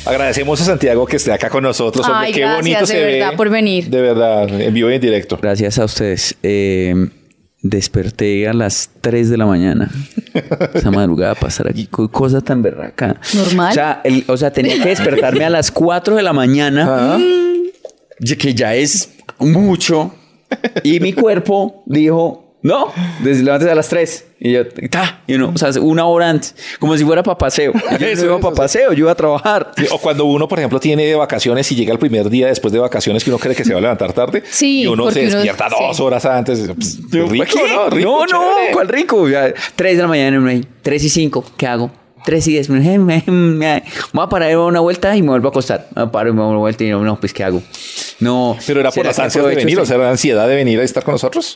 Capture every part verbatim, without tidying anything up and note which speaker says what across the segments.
Speaker 1: Agradecemos a Santiago que esté acá con nosotros. Hombre,
Speaker 2: Ay,
Speaker 1: qué
Speaker 2: gracias,
Speaker 1: bonito
Speaker 2: de
Speaker 1: se
Speaker 2: verdad,
Speaker 1: ve.
Speaker 2: por venir.
Speaker 1: De verdad, en vivo y en directo.
Speaker 3: Gracias a ustedes. Eh, desperté a las tres de la mañana. Esa madrugada pasar aquí. co- Cosa tan berraca.
Speaker 2: Normal.
Speaker 3: O sea, el- o sea, tenía que despertarme a las cuatro de la mañana. ya Que ya es mucho. Y mi cuerpo dijo, no, desde levantes a las tres. Y yo, ta, y uno, o sea, una hora antes. Como si fuera para paseo. Yo no
Speaker 1: Eso,
Speaker 3: iba
Speaker 1: eso,
Speaker 3: para paseo, yo iba a trabajar.
Speaker 1: Sí, o cuando uno, por ejemplo, tiene vacaciones y llega el primer día después de vacaciones que uno cree que se va a levantar tarde.
Speaker 2: Sí,
Speaker 1: Y uno se
Speaker 2: porque uno-
Speaker 1: despierta dos
Speaker 2: sí.
Speaker 1: horas antes. Pues, rico,
Speaker 3: ¿Qué?
Speaker 1: ¿no? Rico,
Speaker 3: no, no,
Speaker 1: chévere.
Speaker 3: ¿cuál rico? Ya, tres de la mañana, uno ahí, tres y cinco, ¿qué hago? Tres y diez, me voy a parar y me voy a dar una vuelta y me vuelvo a acostar. Me paro y me voy a dar una vuelta y no, no, pues ¿qué hago? No.
Speaker 1: Pero era por
Speaker 3: ¿será
Speaker 1: las
Speaker 3: que
Speaker 1: ansias de
Speaker 3: aprovecho
Speaker 1: venir, o
Speaker 3: este-
Speaker 1: sea, la ansiedad de venir a estar con nosotros.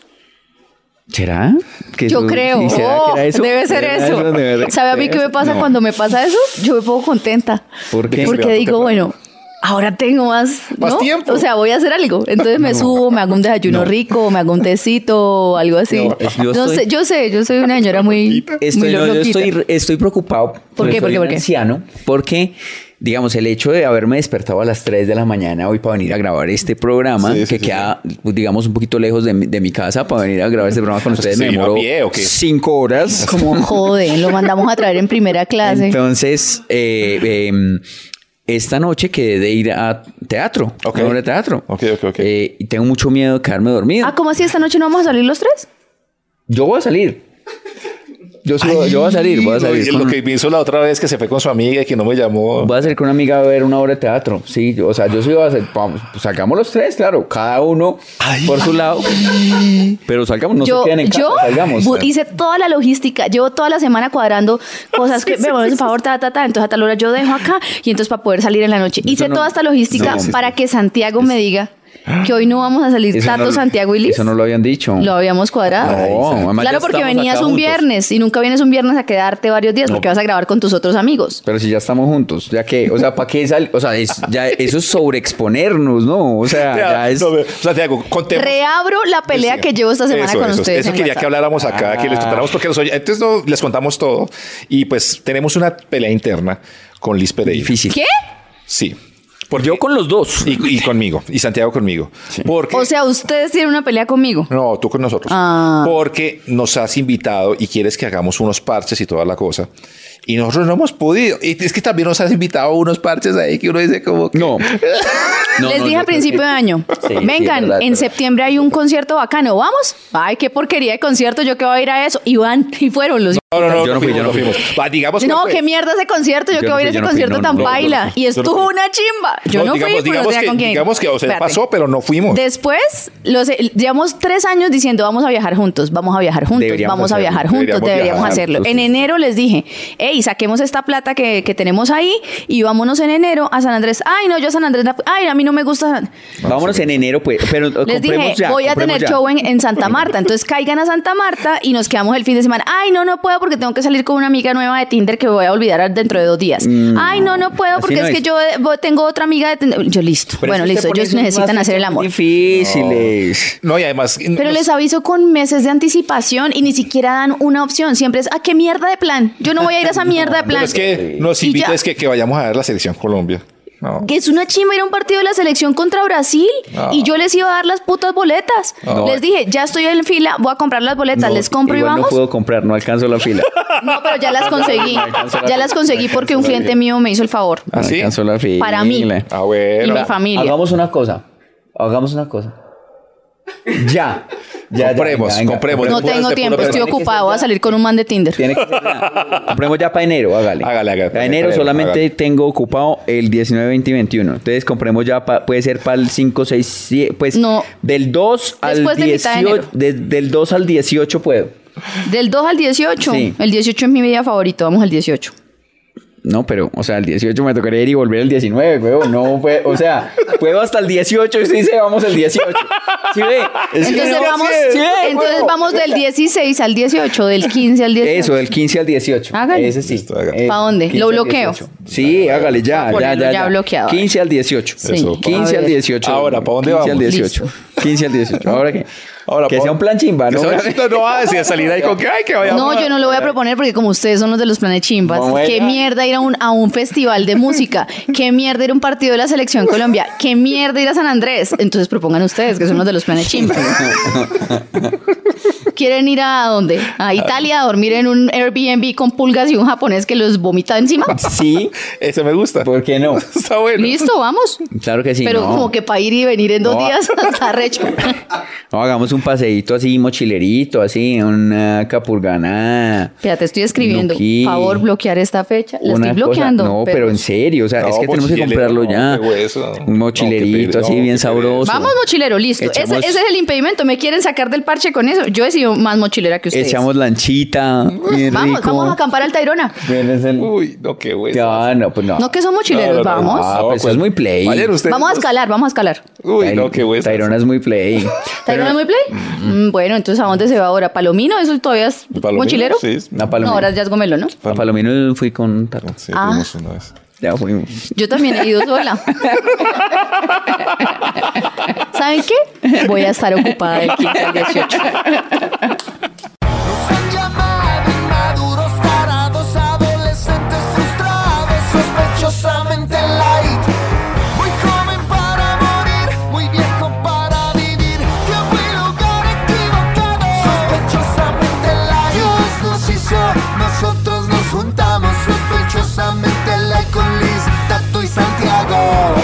Speaker 3: ¿Será? ¿Que
Speaker 2: Yo
Speaker 3: eso-
Speaker 2: creo.
Speaker 3: sí, ¿será
Speaker 2: Oh,
Speaker 3: que era eso?
Speaker 2: debe ser
Speaker 3: ¿Era
Speaker 2: eso.
Speaker 3: de verdad?
Speaker 2: ¿Sabe a mí qué me pasa
Speaker 3: No.
Speaker 2: cuando me pasa eso? Yo me pongo contenta.
Speaker 3: ¿Por qué?
Speaker 2: Porque
Speaker 1: Se levanta
Speaker 2: digo,
Speaker 1: temprano.
Speaker 2: bueno, ahora tengo más,
Speaker 1: Más
Speaker 2: ¿no?
Speaker 1: tiempo.
Speaker 2: O sea, voy a hacer algo. Entonces me subo, me hago un desayuno rico, me hago un tecito o algo así.
Speaker 3: No, yo
Speaker 2: No
Speaker 3: estoy-
Speaker 2: sé, yo sé, yo soy una señora muy,
Speaker 3: Estoy,
Speaker 2: muy
Speaker 3: no, yo
Speaker 2: loquita.
Speaker 3: estoy, estoy preocupado.
Speaker 2: ¿Por qué?
Speaker 3: Soy
Speaker 2: ¿Por qué?
Speaker 3: un
Speaker 2: ¿Por qué?
Speaker 3: anciano, porque, digamos, el hecho de haberme despertado a las tres de la mañana hoy para venir a grabar este programa,
Speaker 1: Sí, sí,
Speaker 3: que
Speaker 1: sí,
Speaker 3: queda, digamos, un poquito lejos de mi, de mi casa, para venir a grabar este programa con ustedes,
Speaker 1: ¿Se
Speaker 3: me
Speaker 1: vino a
Speaker 3: demoró
Speaker 1: pie o qué?
Speaker 3: cinco horas.
Speaker 2: Como joden, lo mandamos a traer en primera clase.
Speaker 3: Entonces, eh, eh, esta noche quedé de ir a teatro,
Speaker 1: Ok.
Speaker 3: una obra de teatro.
Speaker 1: Ok, ok, ok.
Speaker 3: Eh, y tengo mucho miedo de quedarme dormido.
Speaker 2: Ah, ¿cómo así? ¿Esta noche no vamos a salir los tres?
Speaker 3: Yo voy a salir. Yo, sí voy- yo voy a salir, voy a salir.
Speaker 1: Y
Speaker 3: con-
Speaker 1: Lo que me hizo la otra vez que se fue con su amiga y que no me llamó.
Speaker 3: Voy a salir con una amiga a ver una obra de teatro. Sí, yo- o sea, yo sí voy a hacer. Vamos, pues salgamos los tres, claro. Cada uno por su lado. Pero salgamos, no
Speaker 2: yo,
Speaker 3: se queden en casa.
Speaker 2: yo
Speaker 3: Salgamos.
Speaker 2: bu- hice toda la logística, llevo toda la semana cuadrando cosas que me vuelven por favor, ta, ta, ta, entonces a tal hora yo dejo acá y entonces para poder salir en la noche. Hice
Speaker 3: no-
Speaker 2: toda esta logística
Speaker 3: no, sí,
Speaker 2: para que Santiago me diga que hoy no vamos a salir
Speaker 3: Eso
Speaker 2: Tato,
Speaker 3: no-
Speaker 2: Santiago y Liz.
Speaker 3: Eso no lo habían dicho.
Speaker 2: Lo habíamos cuadrado.
Speaker 3: No, además
Speaker 2: claro,
Speaker 3: ya
Speaker 2: porque
Speaker 3: estamos
Speaker 2: venías
Speaker 3: acá
Speaker 2: un
Speaker 3: juntos.
Speaker 2: viernes y nunca vienes un viernes a quedarte varios días porque vas a grabar con tus otros amigos.
Speaker 3: Pero si ya estamos juntos, ya que, o sea, ¿para qué sal? O sea, es, ya, eso es sobreexponernos, ¿no? O sea, ya es.
Speaker 1: No, ve, Santiago, contemos.
Speaker 2: Reabro la pelea que llevo esta semana
Speaker 1: Eso,
Speaker 2: con
Speaker 1: eso,
Speaker 2: ustedes.
Speaker 1: Eso
Speaker 2: en
Speaker 1: quería
Speaker 2: WhatsApp.
Speaker 1: que habláramos acá, que les contáramos, porque los oyentes no, les contamos todo. Y pues tenemos una pelea interna con Liz Pereira.
Speaker 3: Difícil.
Speaker 2: ¿Qué?
Speaker 1: Sí. Porque,
Speaker 3: Yo con los dos.
Speaker 1: y, y conmigo. Y Santiago conmigo. Porque,
Speaker 2: O sea, ustedes tienen una pelea conmigo.
Speaker 1: no, tú con nosotros.
Speaker 2: Ah.
Speaker 1: Porque nos has invitado y quieres que hagamos unos parches y toda la cosa. Y nosotros no hemos podido. Y es que también nos has invitado a unos parches ahí que uno dice como que...
Speaker 3: No. No,
Speaker 2: Les
Speaker 3: no,
Speaker 2: dije
Speaker 3: yo
Speaker 2: a
Speaker 3: creo
Speaker 2: principio
Speaker 3: que-
Speaker 2: de año,
Speaker 3: Sí, sí,
Speaker 2: vengan,
Speaker 3: es verdad,
Speaker 2: en
Speaker 3: es verdad.
Speaker 2: septiembre hay un concierto bacano, ¿vamos? Ay, qué porquería de concierto, yo que voy a ir a eso. Y van, y fueron los...
Speaker 1: No, no, no,
Speaker 3: Yo no fui,
Speaker 1: fuimos,
Speaker 3: yo no fui.
Speaker 1: fuimos. Va, digamos que
Speaker 2: No,
Speaker 1: fue.
Speaker 2: qué mierda ese concierto, yo,
Speaker 3: Yo
Speaker 2: que
Speaker 3: no
Speaker 2: voy a ir a
Speaker 3: fui,
Speaker 2: ese
Speaker 3: yo no fui,
Speaker 2: concierto
Speaker 3: no,
Speaker 2: tan
Speaker 3: no, no,
Speaker 2: baila.
Speaker 1: no, no,
Speaker 2: y
Speaker 1: yo no
Speaker 2: estuvo
Speaker 1: fui.
Speaker 2: una chimba. Yo no,
Speaker 1: digamos,
Speaker 2: fui, porque
Speaker 1: digamos
Speaker 2: no tenía
Speaker 1: que,
Speaker 2: con quién.
Speaker 1: digamos que, o sea,
Speaker 2: Espérate.
Speaker 1: pasó, pero no fuimos.
Speaker 2: Después, los, llevamos tres años diciendo vamos a viajar juntos, vamos a viajar juntos,
Speaker 3: Deberíamos
Speaker 2: vamos a
Speaker 3: hacerlo,
Speaker 2: viajar juntos,
Speaker 1: deberíamos
Speaker 2: deberíamos,
Speaker 1: viajar,
Speaker 2: hacerlo.
Speaker 1: sí,
Speaker 2: En
Speaker 1: sí.
Speaker 2: enero les dije, hey, saquemos esta plata que, que tenemos ahí y vámonos en enero a San Andrés. Ay, no, yo a San Andrés, no- ay, a mí no me gusta. San-
Speaker 3: Vámonos en enero, pues. Pero
Speaker 2: Les dije,
Speaker 3: compremos ya,
Speaker 2: voy a
Speaker 3: compremos
Speaker 2: tener
Speaker 3: ya.
Speaker 2: show en, en Santa Marta. Entonces caigan a Santa Marta y nos quedamos el fin de semana. Ay, no, no puedo porque tengo que salir con una amiga nueva de Tinder que voy a olvidar dentro de dos días. Ay, no, no puedo
Speaker 3: así
Speaker 2: porque
Speaker 3: no
Speaker 2: es que
Speaker 3: es.
Speaker 2: yo eh, tengo otra amiga de Tinder. Yo listo.
Speaker 3: Pero
Speaker 2: bueno,
Speaker 3: es que
Speaker 2: listo.
Speaker 3: usted pone
Speaker 2: Ellos
Speaker 3: esos
Speaker 2: necesitan
Speaker 3: más
Speaker 2: hacer el
Speaker 3: fechas
Speaker 2: amor.
Speaker 3: difíciles.
Speaker 1: No, y además...
Speaker 2: Pero les aviso con meses de anticipación y ni siquiera dan una opción. Siempre es, ¿a qué mierda de plan? Yo no voy a ir a esa mierda de plan.
Speaker 1: Pero es que nos
Speaker 2: Y
Speaker 1: invita
Speaker 2: ya.
Speaker 1: es que, que vayamos a ver la selección Colombia. No.
Speaker 2: Que es una chimba ir a un partido de la selección contra Brasil
Speaker 1: No.
Speaker 2: y yo les iba a dar las putas boletas.
Speaker 1: No.
Speaker 2: Les dije, ya estoy en fila, voy a comprar las boletas,
Speaker 3: No,
Speaker 2: les compro y
Speaker 3: igual
Speaker 2: vamos.
Speaker 3: no puedo comprar, no alcanzo la fila.
Speaker 2: No, pero ya las conseguí.
Speaker 3: alcanzó la
Speaker 2: Ya las conseguí porque un cliente mío me hizo el favor.
Speaker 1: ¿Ah, sí?
Speaker 3: No alcanzo la fila.
Speaker 2: Para mí.
Speaker 1: Ah, bueno.
Speaker 2: Y mi familia.
Speaker 3: Hagamos una cosa. Hagamos una cosa. Ya. Ya, ya,
Speaker 1: Compremos,
Speaker 3: venga, venga,
Speaker 1: compremos.
Speaker 2: No
Speaker 1: Puro-
Speaker 2: tengo
Speaker 1: puro-
Speaker 2: tiempo,
Speaker 1: puro-
Speaker 2: estoy
Speaker 1: tiene que
Speaker 2: ocupado, voy a salir con un man de Tinder.
Speaker 3: Tiene que ser ya. Compremos ya para enero, hágale.
Speaker 1: Hágale, hágale.
Speaker 3: Para enero
Speaker 1: Para enero,
Speaker 3: solamente
Speaker 1: hágale.
Speaker 3: tengo ocupado el diecinueve, veinte y veintiuno. Entonces compremos ya, pa- puede ser para el cinco, seis, siete, pues
Speaker 2: No.
Speaker 3: del dos al
Speaker 2: Después de mitad de
Speaker 3: dieciocho,
Speaker 2: enero.
Speaker 3: de- del dos al dieciocho puedo.
Speaker 2: Del dos al dieciocho.
Speaker 3: Sí.
Speaker 2: El dieciocho es mi día favorito, vamos al dieciocho.
Speaker 3: No, pero, o sea, el dieciocho me tocaría ir y volver el diecinueve, huevo. No, fue, o sea, puedo hasta el dieciocho y sí se vamos el dieciocho. ¿Sí ve? Es que
Speaker 2: Entonces,
Speaker 3: no,
Speaker 2: vamos,
Speaker 3: sí, sí,
Speaker 2: entonces
Speaker 3: huevo.
Speaker 2: vamos del dieciséis al dieciocho, del quince al dieciocho.
Speaker 3: Eso, del quince al dieciocho.
Speaker 2: Hágale.
Speaker 3: Ese sí.
Speaker 1: Listo, hágale.
Speaker 3: Eh,
Speaker 2: ¿Pa' dónde?
Speaker 3: quince
Speaker 2: ¿Lo
Speaker 3: al
Speaker 2: bloqueo?
Speaker 3: dieciocho. Sí, hágale ya,
Speaker 2: Voy a
Speaker 3: ya,
Speaker 2: ponerlo
Speaker 3: ya,
Speaker 2: ya
Speaker 3: ya.
Speaker 2: bloqueado.
Speaker 3: quince al dieciocho.
Speaker 2: Sí.
Speaker 1: Eso,
Speaker 3: quince
Speaker 2: A
Speaker 3: al
Speaker 2: ver.
Speaker 3: dieciocho.
Speaker 1: Ahora, ¿pa' dónde
Speaker 3: quince
Speaker 1: vamos?
Speaker 3: al dieciocho.
Speaker 2: Listo.
Speaker 3: quince al dieciocho. ¿Ahora qué?
Speaker 1: Ahora,
Speaker 3: que
Speaker 1: por-
Speaker 3: sea un plan chimba, ¿no?
Speaker 1: No, no, no va a decir salir ahí con que, ay, que vayamos.
Speaker 2: No, yo no lo voy a proponer porque como ustedes son los de los planes chimbas,
Speaker 3: Bueno.
Speaker 2: qué mierda ir a un, a un festival de música, qué mierda ir a un partido de la Selección Colombia, qué mierda ir a San Andrés. Entonces propongan ustedes, que son los de los planes chimbas. ¿Quieren ir a dónde? A Italia a dormir en un Airbnb con pulgas y un japonés que los vomita encima.
Speaker 3: Sí,
Speaker 1: Ese me gusta.
Speaker 3: ¿por qué no?
Speaker 1: Está bueno.
Speaker 2: Listo, vamos.
Speaker 3: Claro que sí.
Speaker 2: Pero
Speaker 3: no.
Speaker 2: como que para ir y venir en dos
Speaker 3: No.
Speaker 2: días está recho.
Speaker 3: No, hagamos un paseíto así, mochilerito, así, una capurgana.
Speaker 2: Fíjate, estoy escribiendo.
Speaker 3: Nuki.
Speaker 2: Favor, bloquear esta fecha. La
Speaker 3: una
Speaker 2: estoy
Speaker 3: cosa-
Speaker 2: bloqueando.
Speaker 3: No, pero en serio, o sea,
Speaker 1: No,
Speaker 3: es que tenemos que
Speaker 1: mochilero,
Speaker 3: comprarlo
Speaker 1: no,
Speaker 3: ya.
Speaker 1: qué hueso.
Speaker 3: Un mochilerito
Speaker 1: No, qué
Speaker 3: así,
Speaker 1: pereza,
Speaker 3: bien
Speaker 1: no, qué
Speaker 3: sabroso.
Speaker 2: Vamos, mochilero, listo. Ese,
Speaker 3: Echamos-
Speaker 2: ese es el impedimento. ¿Me quieren sacar del parche con eso? Yo he sido más mochilera que ustedes.
Speaker 3: Echamos lanchita, bien
Speaker 2: Vamos,
Speaker 3: rico.
Speaker 2: vamos a acampar al Tayrona.
Speaker 3: Bien, es el-
Speaker 1: Uy, no, qué hueso.
Speaker 3: Ya, no, pues no.
Speaker 2: No que son mochileros,
Speaker 1: No, no, no.
Speaker 2: vamos.
Speaker 3: Ah, pues eso es muy play.
Speaker 1: Vayan ustedes.
Speaker 2: Vamos a escalar, vamos a escalar.
Speaker 1: Uy, no, qué hueso.
Speaker 3: Tayrona es muy play.
Speaker 2: ¿Tayrona es muy play? Mm, bueno, entonces ¿a dónde se va ahora? ¿Palomino? ¿Eso todavía es
Speaker 1: Palomino,
Speaker 2: mochilero?
Speaker 1: Sí, es-
Speaker 3: La
Speaker 2: No,
Speaker 3: Palomino.
Speaker 2: ahora ya es gomelo, ¿no?
Speaker 3: A Palomino fui con Tato.
Speaker 1: Sí,
Speaker 2: Ah.
Speaker 1: fuimos una vez.
Speaker 3: Ya fuimos.
Speaker 2: Yo también he ido sola. ¿Saben qué? Voy a estar ocupada del quince al dieciocho.
Speaker 4: Nos han llamado inmaduros, tarados, adolescentes frustrados, sospechosamente light. Muy joven para morir, muy viejo para vivir. Tiempo y lugar equivocado, sospechosamente light. Dios nos hizo, nosotros nos juntamos, sospechosamente light con Liz, Tato y Santiago.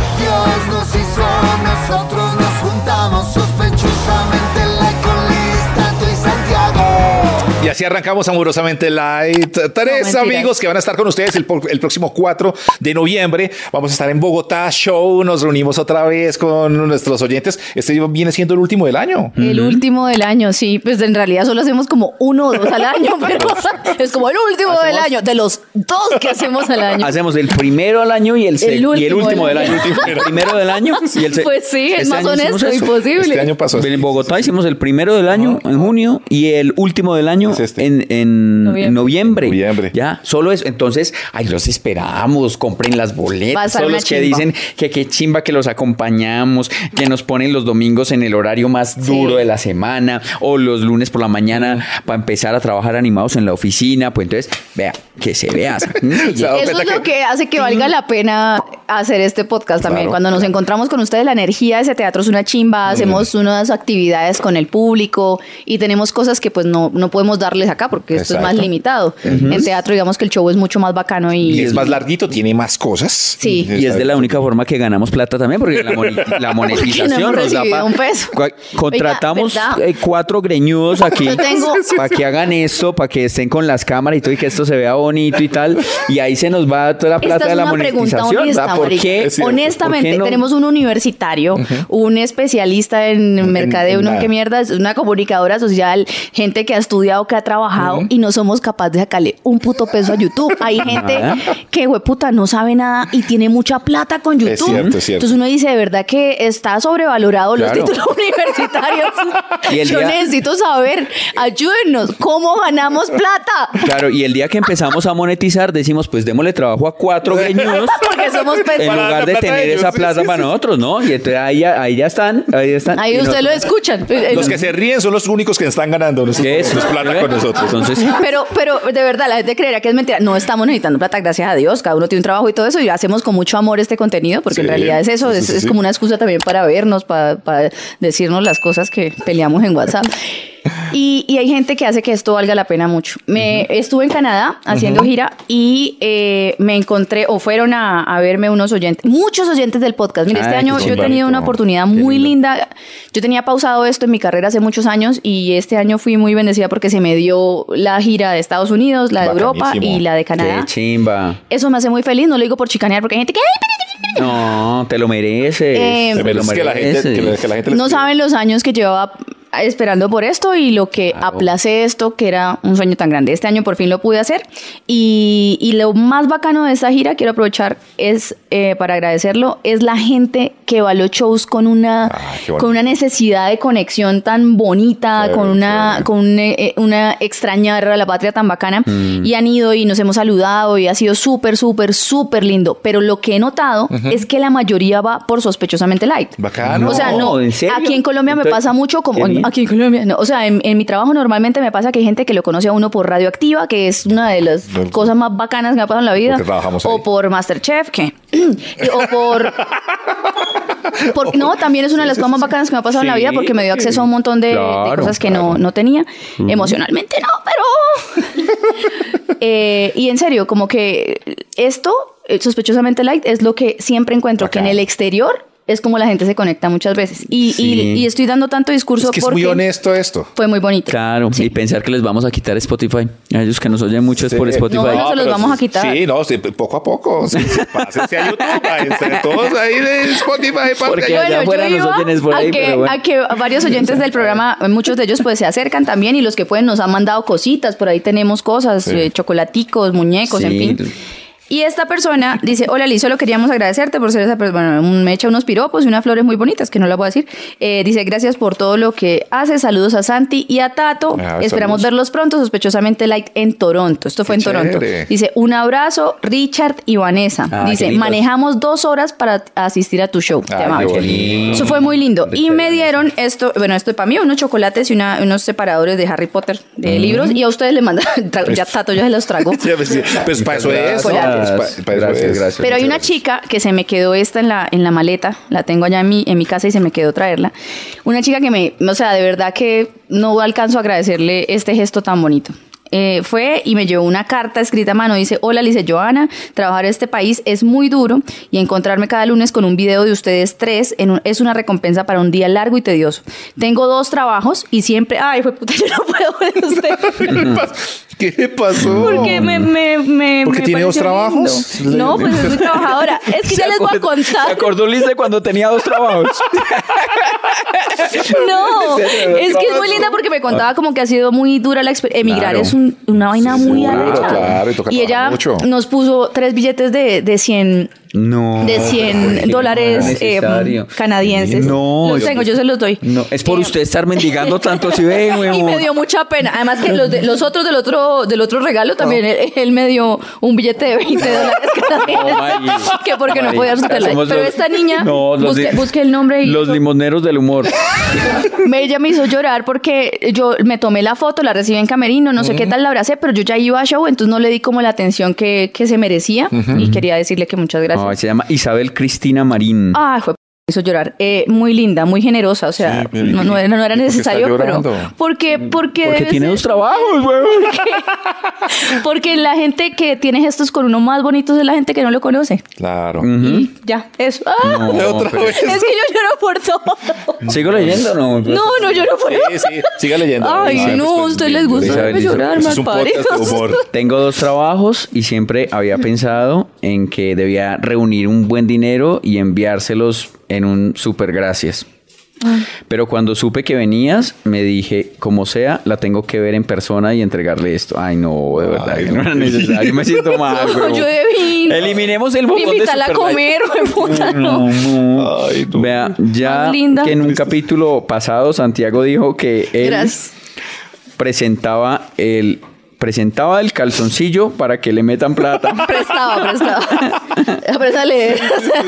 Speaker 4: Dios nos hizo, nosotros nos juntamos, sospechosamente light con Liz, Tato y Santiago.
Speaker 1: Y así arrancamos Amorosamente Light. Tres
Speaker 2: mentiras.
Speaker 1: amigos que van a estar con ustedes el, po- el próximo cuatro de noviembre. Vamos a estar en Bogotá Show. Nos reunimos otra vez con nuestros oyentes. Este viene siendo el último del año.
Speaker 2: El último del año, sí. Pues en realidad solo hacemos como uno o dos al año, pero es como el último del año, de los dos que hacemos al año.
Speaker 3: Hacemos el primero al año y el, se-
Speaker 2: El
Speaker 3: y el
Speaker 2: último
Speaker 3: último
Speaker 2: del
Speaker 3: del año.
Speaker 2: año.
Speaker 3: El primero del año y el se-
Speaker 2: Pues sí, es
Speaker 3: Este
Speaker 2: más
Speaker 3: año hicimos
Speaker 2: honesto,
Speaker 3: eso.
Speaker 2: imposible.
Speaker 1: Este año pasó.
Speaker 3: En Bogotá hicimos el primero del año en junio y el último del año
Speaker 1: Es este.
Speaker 3: en, en
Speaker 2: Noviembre.
Speaker 3: en noviembre.
Speaker 1: Noviembre.
Speaker 3: Ya, solo eso. Entonces, ay, los esperamos, compren las
Speaker 2: Va a
Speaker 3: boletas.
Speaker 2: estar
Speaker 3: Son
Speaker 2: una
Speaker 3: los que
Speaker 2: chimba.
Speaker 3: dicen que qué chimba que los acompañamos, que nos ponen los domingos en el horario más duro de la semana o los lunes por la mañana para empezar a trabajar animados en la oficina. Pues entonces, vea, que se vea.
Speaker 1: sea,
Speaker 2: Eso es lo que hace que valga la pena hacer este podcast también.
Speaker 1: Claro,
Speaker 2: Cuando nos
Speaker 1: claro.
Speaker 2: encontramos con ustedes, la energía de ese teatro es una chimba, hacemos unas actividades con el público y tenemos cosas que pues no, no podemos darles acá porque esto es más
Speaker 1: Exacto.
Speaker 2: limitado. En teatro digamos que el show es mucho más bacano y...
Speaker 1: Y es más larguito, tiene más cosas.
Speaker 2: Sí.
Speaker 3: Y es de la única forma que ganamos plata también, porque la, moni- la monetización
Speaker 2: hemos
Speaker 3: nos da
Speaker 2: recibido
Speaker 3: pa-
Speaker 2: un peso.
Speaker 3: cua- Contratamos
Speaker 2: Oiga, ¿verdad?
Speaker 3: eh, cuatro greñudos aquí
Speaker 2: Yo tengo-
Speaker 3: para que hagan esto, para que estén con las cámaras y todo y que esto se vea bonito y tal. Y ahí se nos va toda la plata
Speaker 2: Esta es
Speaker 3: de la
Speaker 2: una pregunta
Speaker 3: monetización.
Speaker 2: honesta,
Speaker 3: ¿verdad? ¿Por
Speaker 2: marica.
Speaker 3: qué?
Speaker 1: Es cierto.
Speaker 2: Honestamente,
Speaker 3: ¿Por qué no?
Speaker 2: tenemos un universitario, un especialista en mercadeo,
Speaker 1: en
Speaker 2: no
Speaker 1: nada.
Speaker 2: qué mierda, es una comunicadora social, gente que ha estudiado, que ha trabajado y no somos capaces de sacarle un puto peso a YouTube. Hay gente
Speaker 3: Nada.
Speaker 2: que, hueputa, no sabe nada y tiene mucha plata con YouTube.
Speaker 1: Es cierto, es cierto.
Speaker 2: Entonces uno dice, de verdad que está sobrevalorado los
Speaker 3: Claro.
Speaker 2: títulos universitarios.
Speaker 3: Y el
Speaker 2: Yo
Speaker 3: día-
Speaker 2: necesito saber, ayúdennos, ¿cómo ganamos plata?
Speaker 3: Claro, y el día que empezamos a monetizar, decimos, pues démosle trabajo a cuatro greñudos.
Speaker 2: Porque somos pe-
Speaker 3: En
Speaker 1: Para
Speaker 3: lugar
Speaker 1: la
Speaker 3: de
Speaker 1: plata
Speaker 3: tener
Speaker 1: de ellos,
Speaker 3: esa
Speaker 1: sí,
Speaker 3: plaza
Speaker 1: sí,
Speaker 3: para
Speaker 1: sí.
Speaker 3: nosotros, ¿no? Y entonces ahí ya, ahí ya están, ahí ya están.
Speaker 2: Ahí
Speaker 3: Y
Speaker 2: ustedes lo
Speaker 3: nosotros-
Speaker 2: escuchan.
Speaker 1: Los que se ríen son los únicos que están ganando. Los,
Speaker 3: Eso.
Speaker 1: los plata con nosotros.
Speaker 3: Entonces,
Speaker 2: Pero, pero de verdad, la gente creerá que es mentira. No estamos necesitando plata, gracias a Dios. Cada uno tiene un trabajo y todo eso. Y hacemos con mucho amor este contenido, porque en
Speaker 1: Sí,
Speaker 2: realidad es eso.
Speaker 1: sí,
Speaker 2: es,
Speaker 1: sí,
Speaker 2: es
Speaker 1: sí.
Speaker 2: como una excusa también para vernos, para, para decirnos las cosas que peleamos en WhatsApp. Y, y hay gente que hace que esto valga la pena mucho. Me estuve en Canadá haciendo gira y eh, me encontré, o fueron a, a verme unos oyentes, muchos oyentes del podcast. Mire, este
Speaker 3: Ay,
Speaker 2: año
Speaker 3: qué
Speaker 2: yo he
Speaker 1: chimba.
Speaker 2: tenido una oportunidad
Speaker 3: Qué
Speaker 2: muy
Speaker 3: lindo.
Speaker 2: linda. Yo tenía pausado esto en mi carrera hace muchos años y este año fui muy bendecida porque se me dio la gira de Estados Unidos, la de Europa
Speaker 1: Bacanísimo.
Speaker 2: y la de
Speaker 3: qué
Speaker 2: Canadá.
Speaker 3: chimba.
Speaker 2: Eso me hace muy feliz, no lo digo por chicanear porque hay gente que... "Ay, pero
Speaker 3: No, te lo mereces.
Speaker 2: Eh,
Speaker 3: te
Speaker 1: Pero
Speaker 3: lo
Speaker 1: es que la gente,
Speaker 3: mereces.
Speaker 1: que la, que la gente les
Speaker 2: No
Speaker 1: escribe.
Speaker 2: saben los años que llevaba esperando por esto y lo que aplacé esto, que era un sueño tan grande. Este año por fin lo pude hacer y, y lo más bacano de esta gira, quiero aprovechar, es eh, para agradecerlo, es la gente que va a los shows con una,
Speaker 1: Ah, qué bonito.
Speaker 2: con una necesidad de conexión tan bonita,
Speaker 1: Chévere,
Speaker 2: con una,
Speaker 1: chévere.
Speaker 2: con un, eh, una extrañar a la patria tan bacana
Speaker 1: Mm.
Speaker 2: y han ido y nos hemos saludado y ha sido súper, súper, súper lindo. Pero lo que he notado es que la mayoría va por sospechosamente light.
Speaker 1: Bacano.
Speaker 2: O sea, no,
Speaker 3: No, ¿en serio?
Speaker 2: aquí en Colombia me
Speaker 3: Entonces,
Speaker 2: pasa mucho, como
Speaker 3: qué
Speaker 2: en
Speaker 3: Colombia?
Speaker 2: Aquí en Colombia, no. O sea, en, en mi trabajo normalmente me pasa que hay gente que lo conoce a uno por Radioactiva, que es una de las
Speaker 1: No,
Speaker 2: cosas más bacanas que me ha pasado en la vida.
Speaker 1: porque trabajamos
Speaker 2: O
Speaker 1: ahí.
Speaker 2: por Masterchef, que o por... por- no, también es una de las cosas más bacanas que me ha pasado en la vida porque me dio acceso a un montón de, de
Speaker 3: Claro,
Speaker 2: cosas que no, no tenía. Emocionalmente no, pero... Eh, y en serio, como que esto, eh, sospechosamente light, es lo que siempre encuentro, que en
Speaker 1: Bacán.
Speaker 2: el exterior es como la gente se conecta muchas veces. Y,
Speaker 3: Sí.
Speaker 2: y, y estoy dando tanto discurso
Speaker 1: Es que es
Speaker 2: porque
Speaker 1: muy honesto esto.
Speaker 2: fue muy bonito.
Speaker 3: Claro,
Speaker 2: Sí.
Speaker 3: y pensar que les vamos a quitar Spotify. A ellos que nos oyen mucho es por
Speaker 1: Sí.
Speaker 3: Spotify.
Speaker 2: No, no se los
Speaker 1: pero
Speaker 2: vamos a
Speaker 1: sí-
Speaker 2: quitar.
Speaker 1: Sí, no, sí, poco a poco. Sí, sí, pásense a YouTube, váyanse todos ahí de Spotify. para
Speaker 3: Porque
Speaker 1: que-
Speaker 3: allá afuera
Speaker 2: yo
Speaker 3: nos
Speaker 2: iba
Speaker 3: oyen es por ahí,
Speaker 2: a, que,
Speaker 3: pero bueno.
Speaker 2: a que varios oyentes del programa, muchos de ellos pues se acercan también y los que pueden nos han mandado cositas, por ahí tenemos cosas,
Speaker 1: Sí.
Speaker 2: eh, chocolaticos, muñecos, en
Speaker 3: Sí.
Speaker 2: fin. Y esta persona dice, hola Liz, solo queríamos agradecerte por ser esa persona. Bueno, me echa unos piropos y unas flores muy bonitas, que no las voy a decir. Eh, dice, gracias por todo lo que haces. Saludos a Santi y a Tato.
Speaker 1: Ah,
Speaker 2: Esperamos
Speaker 1: saludos.
Speaker 2: verlos pronto, sospechosamente light en Toronto. Esto fue
Speaker 1: Qué
Speaker 2: en Toronto.
Speaker 1: chévere.
Speaker 2: Dice, un abrazo, Richard y Vanessa.
Speaker 3: Ah, qué
Speaker 2: dice,
Speaker 3: lindos.
Speaker 2: manejamos dos horas para asistir a tu show. Te
Speaker 1: Ay,
Speaker 2: amamos.
Speaker 1: qué lindo.
Speaker 2: Eso fue muy lindo.
Speaker 3: De
Speaker 2: Y
Speaker 3: chévere.
Speaker 2: me dieron esto, bueno, esto para mí, unos chocolates y una- unos separadores de Harry Potter, de libros. Y a ustedes les mandaron, tra- ya Tato, ya se los trago.
Speaker 1: Sí, pues, sí, pues para eso es.
Speaker 3: Gracias,
Speaker 1: ¿no? Pues, pa- para eso
Speaker 3: gracias,
Speaker 1: es.
Speaker 3: gracias.
Speaker 2: Pero hay
Speaker 1: Muchas
Speaker 2: una
Speaker 1: gracias.
Speaker 2: chica que se me quedó esta en la, en la maleta, la tengo allá en mi, en mi casa y se me quedó traerla. Una chica que me, o sea, de verdad que no alcanzo a agradecerle este gesto tan bonito. Eh, fue y me llevó una carta escrita a mano. Dice, hola, dice Joana, trabajar en este país es muy duro y encontrarme cada lunes con un video de ustedes tres en un- es una recompensa para un día largo y tedioso. Tengo dos trabajos y siempre, ay, fue puta, yo no puedo ver usted.
Speaker 1: ¿Qué le pas- ¿Qué le pasó?
Speaker 2: Porque me, me, me
Speaker 1: ¿Porque
Speaker 2: me
Speaker 1: tiene dos
Speaker 2: pareció
Speaker 1: trabajos?
Speaker 2: lindo. No, pues es muy trabajadora. Es que ya les voy a
Speaker 3: ¿Se
Speaker 2: contar.
Speaker 3: acordó Liz de cuando tenía dos trabajos?
Speaker 2: No, es que es muy linda porque me contaba como que ha sido muy dura la experiencia. Emigrar
Speaker 3: Claro.
Speaker 2: es un- una vaina
Speaker 1: Sí,
Speaker 2: muy
Speaker 1: seguro,
Speaker 2: arrecha.
Speaker 1: claro, y toca
Speaker 2: Y ella
Speaker 1: trabajar mucho.
Speaker 2: nos puso tres billetes de, de cien
Speaker 3: No.
Speaker 2: de cien
Speaker 3: pero
Speaker 2: dólares
Speaker 3: no era
Speaker 2: eh,
Speaker 3: necesario.
Speaker 2: canadienses.
Speaker 3: No,
Speaker 2: Los
Speaker 3: yo-
Speaker 2: tengo, yo se los doy.
Speaker 3: No, es por
Speaker 2: Eh,
Speaker 3: usted estar mendigando tanto si ve,
Speaker 2: Y me
Speaker 3: huevón.
Speaker 2: dio mucha pena. Además que los, de- los otros del otro del otro regalo también él, él me dio un billete de veinte dólares canadienses.
Speaker 3: Mari.
Speaker 2: que porque no
Speaker 3: Mari,
Speaker 2: podía asustarla.
Speaker 3: somos
Speaker 2: Pero
Speaker 3: los-
Speaker 2: esta niña,
Speaker 3: No, los
Speaker 2: busque,
Speaker 3: di-
Speaker 2: busque el nombre y
Speaker 3: Los limoneros del humor.
Speaker 2: me, ella me hizo llorar porque yo me tomé la foto, la recibí en camerino, no sé qué tal la abracé, pero yo ya iba a show, entonces no le di como la atención que, que se merecía y quería decirle que muchas gracias.
Speaker 3: Ay, se llama Isabel Cristina Marín.
Speaker 2: Ay, fue p- me hizo llorar. Eh, muy linda, muy generosa, o sea,
Speaker 1: Sí, pero
Speaker 2: no, no era, no era
Speaker 1: ¿y por qué está
Speaker 2: necesario, pero
Speaker 1: llorando?
Speaker 2: porque porque
Speaker 3: Porque
Speaker 2: debe
Speaker 3: tiene
Speaker 2: ser-
Speaker 3: dos trabajos, huevón.
Speaker 2: porque la gente que tiene gestos con uno más bonitos es la gente que no lo conoce.
Speaker 1: Claro.
Speaker 2: Y ya, eso. ¡Ah!
Speaker 3: No,
Speaker 1: Otra
Speaker 3: pero-
Speaker 1: vez.
Speaker 2: Es que yo lloro por todo.
Speaker 3: ¿Sigo leyendo o no?
Speaker 2: No, no lloro por
Speaker 1: Sí, sí, siga leyendo.
Speaker 2: Ay,
Speaker 1: Sí,
Speaker 2: no, a
Speaker 1: pues,
Speaker 2: ustedes
Speaker 1: bien,
Speaker 2: les gusta
Speaker 1: bien.
Speaker 3: Isabel
Speaker 2: verme
Speaker 3: hizo-
Speaker 2: llorar,
Speaker 1: Eso es un
Speaker 2: malparidos.
Speaker 1: podcast de humor.
Speaker 3: Tengo dos trabajos y siempre había pensado en que debía reunir un buen dinero y enviárselos en un super gracias. Pero cuando supe que venías, me dije, como sea, la tengo que ver en persona y entregarle esto. Ay, no, de verdad,
Speaker 1: Ay,
Speaker 3: que no
Speaker 1: no.
Speaker 3: era necesario. Me siento mal,
Speaker 2: No,
Speaker 3: huevón.
Speaker 2: yo debí.
Speaker 3: Eliminemos el botón de
Speaker 2: Invítala a
Speaker 3: super like.
Speaker 2: comer, güey, puta,
Speaker 3: No,
Speaker 2: no.
Speaker 3: no.
Speaker 1: Ay, no.
Speaker 3: Vea, ya
Speaker 2: Más linda.
Speaker 3: que en un capítulo pasado Santiago dijo que él
Speaker 2: Gracias.
Speaker 3: presentaba el presentaba el calzoncillo para que le metan plata.
Speaker 2: Prestaba, prestaba. Aprenda a leer.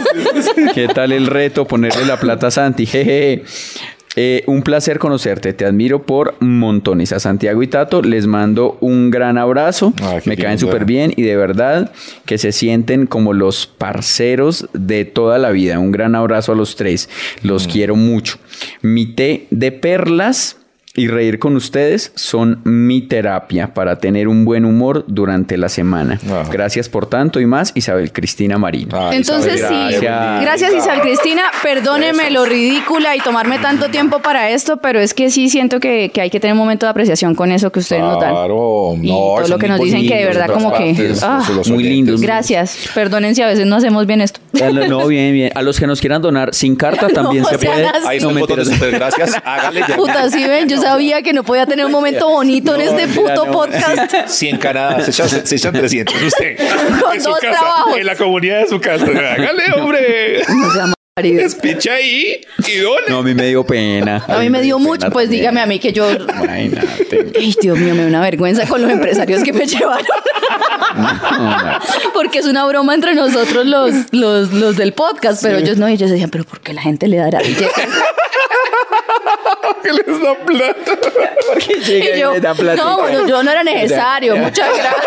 Speaker 3: ¿Qué tal el reto? Ponerle la plata a Santi. Jeje. Eh, un placer conocerte, te admiro por montones. A Santiago y Tato les mando un gran abrazo.
Speaker 1: Ay, qué
Speaker 3: Me caen
Speaker 1: lindo.
Speaker 3: súper bien y de verdad que se sienten como los parceros de toda la vida. Un gran abrazo a los tres. Los
Speaker 1: Mm.
Speaker 3: quiero mucho. Mi té de perlas y reír con ustedes son mi terapia para tener un buen humor durante la semana.
Speaker 1: Ah.
Speaker 3: Gracias por tanto y más, Isabel Cristina Marín.
Speaker 1: Ay,
Speaker 2: Entonces
Speaker 1: Isabel,
Speaker 2: sí,
Speaker 3: gracias.
Speaker 2: gracias Isabel Cristina, perdóneme lo ridícula y tomarme tanto tiempo para esto, pero es que sí siento que, que hay que tener un momento de apreciación con eso que ustedes nos dan.
Speaker 1: Claro,
Speaker 2: Y
Speaker 1: no,
Speaker 2: todo
Speaker 1: son
Speaker 2: lo que
Speaker 1: muy
Speaker 2: nos dicen que de
Speaker 1: bonitos
Speaker 2: verdad
Speaker 1: en
Speaker 2: como
Speaker 1: todas
Speaker 2: que,
Speaker 1: partes,
Speaker 2: ah,
Speaker 1: los
Speaker 3: muy
Speaker 1: oyentes.
Speaker 3: lindos.
Speaker 2: Gracias, perdonen si a veces no hacemos bien esto.
Speaker 3: A lo- No, bien, bien. A los que nos quieran donar sin carta también
Speaker 2: No
Speaker 3: se
Speaker 2: sean
Speaker 3: puede.
Speaker 2: así.
Speaker 1: Ahí está
Speaker 3: No,
Speaker 1: el botón de
Speaker 3: mentiras.
Speaker 1: super gracias. Hágale ya.
Speaker 2: Puta, sí ven, yo sabía que no podía tener un momento bonito en
Speaker 3: No,
Speaker 2: este
Speaker 3: mira,
Speaker 2: puto
Speaker 3: no.
Speaker 2: podcast.
Speaker 1: Si en Canadá se echan, se echan trescientos. Usted.
Speaker 2: Con
Speaker 1: en su
Speaker 2: dos
Speaker 1: casa,
Speaker 2: trabajos.
Speaker 1: En la comunidad de su casa. Hágale, hombre.
Speaker 2: No sea marido.
Speaker 1: Despicha ahí y dona.
Speaker 3: No, a mí me dio pena.
Speaker 2: A mí me dio mucho, pues dígame a mí que yo...
Speaker 3: Imagínate.
Speaker 2: Ay, Dios mío, me da una vergüenza con los empresarios que me llevaron. Porque es una broma entre nosotros los, los, los del podcast, pero ellos no, ellos decían, pero ¿por qué la gente le dará billetes?
Speaker 1: Que les da plata.
Speaker 3: Porque llega
Speaker 2: Y
Speaker 3: y
Speaker 2: yo,
Speaker 3: le dan platica.
Speaker 2: no, bueno, yo no era necesario. Muchas gracias.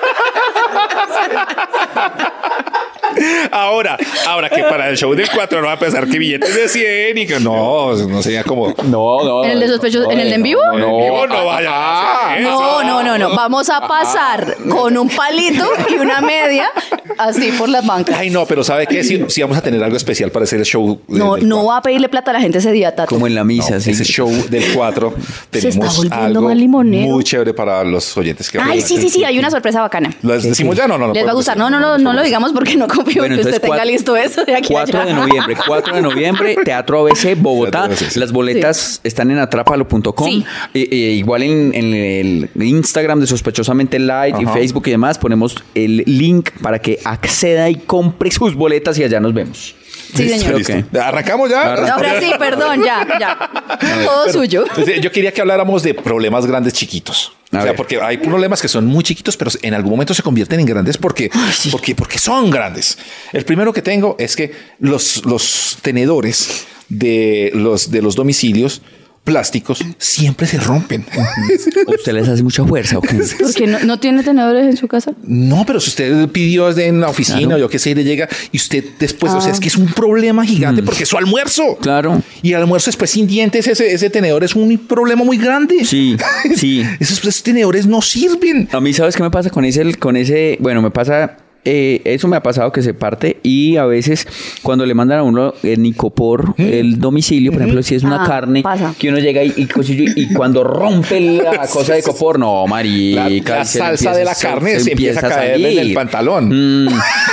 Speaker 1: Ahora, ahora que para el show del cuatro no va a pensar que billetes de cien y que no, no sería como...
Speaker 3: No, no.
Speaker 2: ¿En el de sospechosos?
Speaker 3: no,
Speaker 2: ¿En el de en
Speaker 3: no,
Speaker 2: vivo?
Speaker 1: No, en vivo no vaya a hacer
Speaker 2: No,
Speaker 1: eso.
Speaker 2: no, no, no. Vamos a pasar con un palito y una media así por las bancas.
Speaker 1: Ay, no, pero ¿sabe qué? Si, si vamos a tener algo especial para hacer el show. de-
Speaker 2: No,
Speaker 1: del
Speaker 2: no
Speaker 1: cuatro.
Speaker 2: va a pedirle plata a la gente ese día, Tato.
Speaker 3: Como en la misa,
Speaker 1: No,
Speaker 3: sí.
Speaker 1: ese show del cuatro
Speaker 2: Se está
Speaker 1: tenemos
Speaker 2: volviendo
Speaker 1: algo
Speaker 2: más limonero.
Speaker 1: muy chévere para los oyentes que
Speaker 2: Ay, sí, sí, sí, hay una sorpresa bacana.
Speaker 1: ¿Lo decimos ya? No, no, no.
Speaker 2: Les va a
Speaker 1: podemos
Speaker 2: gustar.
Speaker 1: decir.
Speaker 2: No, no, no, no lo digamos porque no confío
Speaker 3: Bueno,
Speaker 2: en que usted
Speaker 3: entonces,
Speaker 2: tenga
Speaker 3: cuatro-
Speaker 2: listo eso de aquí a
Speaker 3: cuatro
Speaker 2: allá.
Speaker 3: de noviembre, cuatro de noviembre, Teatro A B C, Bogotá.
Speaker 1: Teatro A B C, sí.
Speaker 3: Las boletas están en atrápalo punto com.
Speaker 2: Sí.
Speaker 3: Eh, eh, igual en, en el Instagram de Sospechosamente Light y
Speaker 1: Ajá.
Speaker 3: Facebook y demás ponemos el link para que acceda y compre sus boletas y allá nos vemos.
Speaker 2: Sí,
Speaker 1: Listo,
Speaker 2: señor.
Speaker 1: listo.
Speaker 3: Ok.
Speaker 1: ¿Arrancamos ya?
Speaker 3: Arran-
Speaker 2: Ahora sí, perdón, ya, ya. Todo suyo.
Speaker 1: Entonces, yo quería que habláramos de problemas grandes chiquitos.
Speaker 3: A
Speaker 1: o sea,
Speaker 3: ver.
Speaker 1: porque hay problemas que son muy chiquitos, pero en algún momento se convierten en grandes porque, porque, porque son grandes. El primero que tengo es que los, los tenedores de los, de los domicilios plásticos siempre se rompen.
Speaker 3: ¿Usted les hace mucha fuerza o qué?
Speaker 2: Porque no, no tiene tenedores en su casa.
Speaker 1: No, pero si usted pidió en la oficina
Speaker 3: Claro.
Speaker 1: o yo qué sé, y le llega y usted después, o sea,
Speaker 2: Ah.
Speaker 1: es que es un problema gigante porque es su almuerzo.
Speaker 3: Claro.
Speaker 1: Y el almuerzo después sin dientes, ese, ese tenedor es un problema muy grande.
Speaker 3: Sí, sí.
Speaker 1: Esos, esos tenedores no sirven.
Speaker 3: A mí, ¿sabes qué me pasa con ese? Con ese bueno, me pasa... eh, eso me ha pasado que se parte y a veces cuando le mandan a uno el nicopor, el domicilio, por ejemplo, si es una
Speaker 2: Ah,
Speaker 3: carne,
Speaker 2: pasa.
Speaker 3: que uno llega y, y, cuchillo, y cuando rompe la cosa de copor, no, marica.
Speaker 1: La, la
Speaker 3: se
Speaker 1: salsa
Speaker 3: empieza-
Speaker 1: de la carne se, empieza a caer en el
Speaker 3: salir.
Speaker 1: pantalón.
Speaker 3: Mm,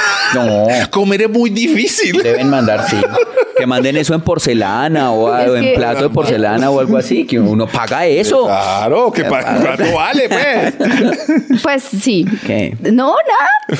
Speaker 3: no,
Speaker 1: Comer es muy difícil.
Speaker 3: deben mandar, sí. Que manden eso en porcelana o, a-
Speaker 2: Es
Speaker 3: o en
Speaker 2: que-
Speaker 3: plato de porcelana o algo así, que uno paga eso.
Speaker 1: Claro, que pa- cuánto vale, pues.
Speaker 2: Pues sí.
Speaker 3: ¿Qué?
Speaker 2: No, nada.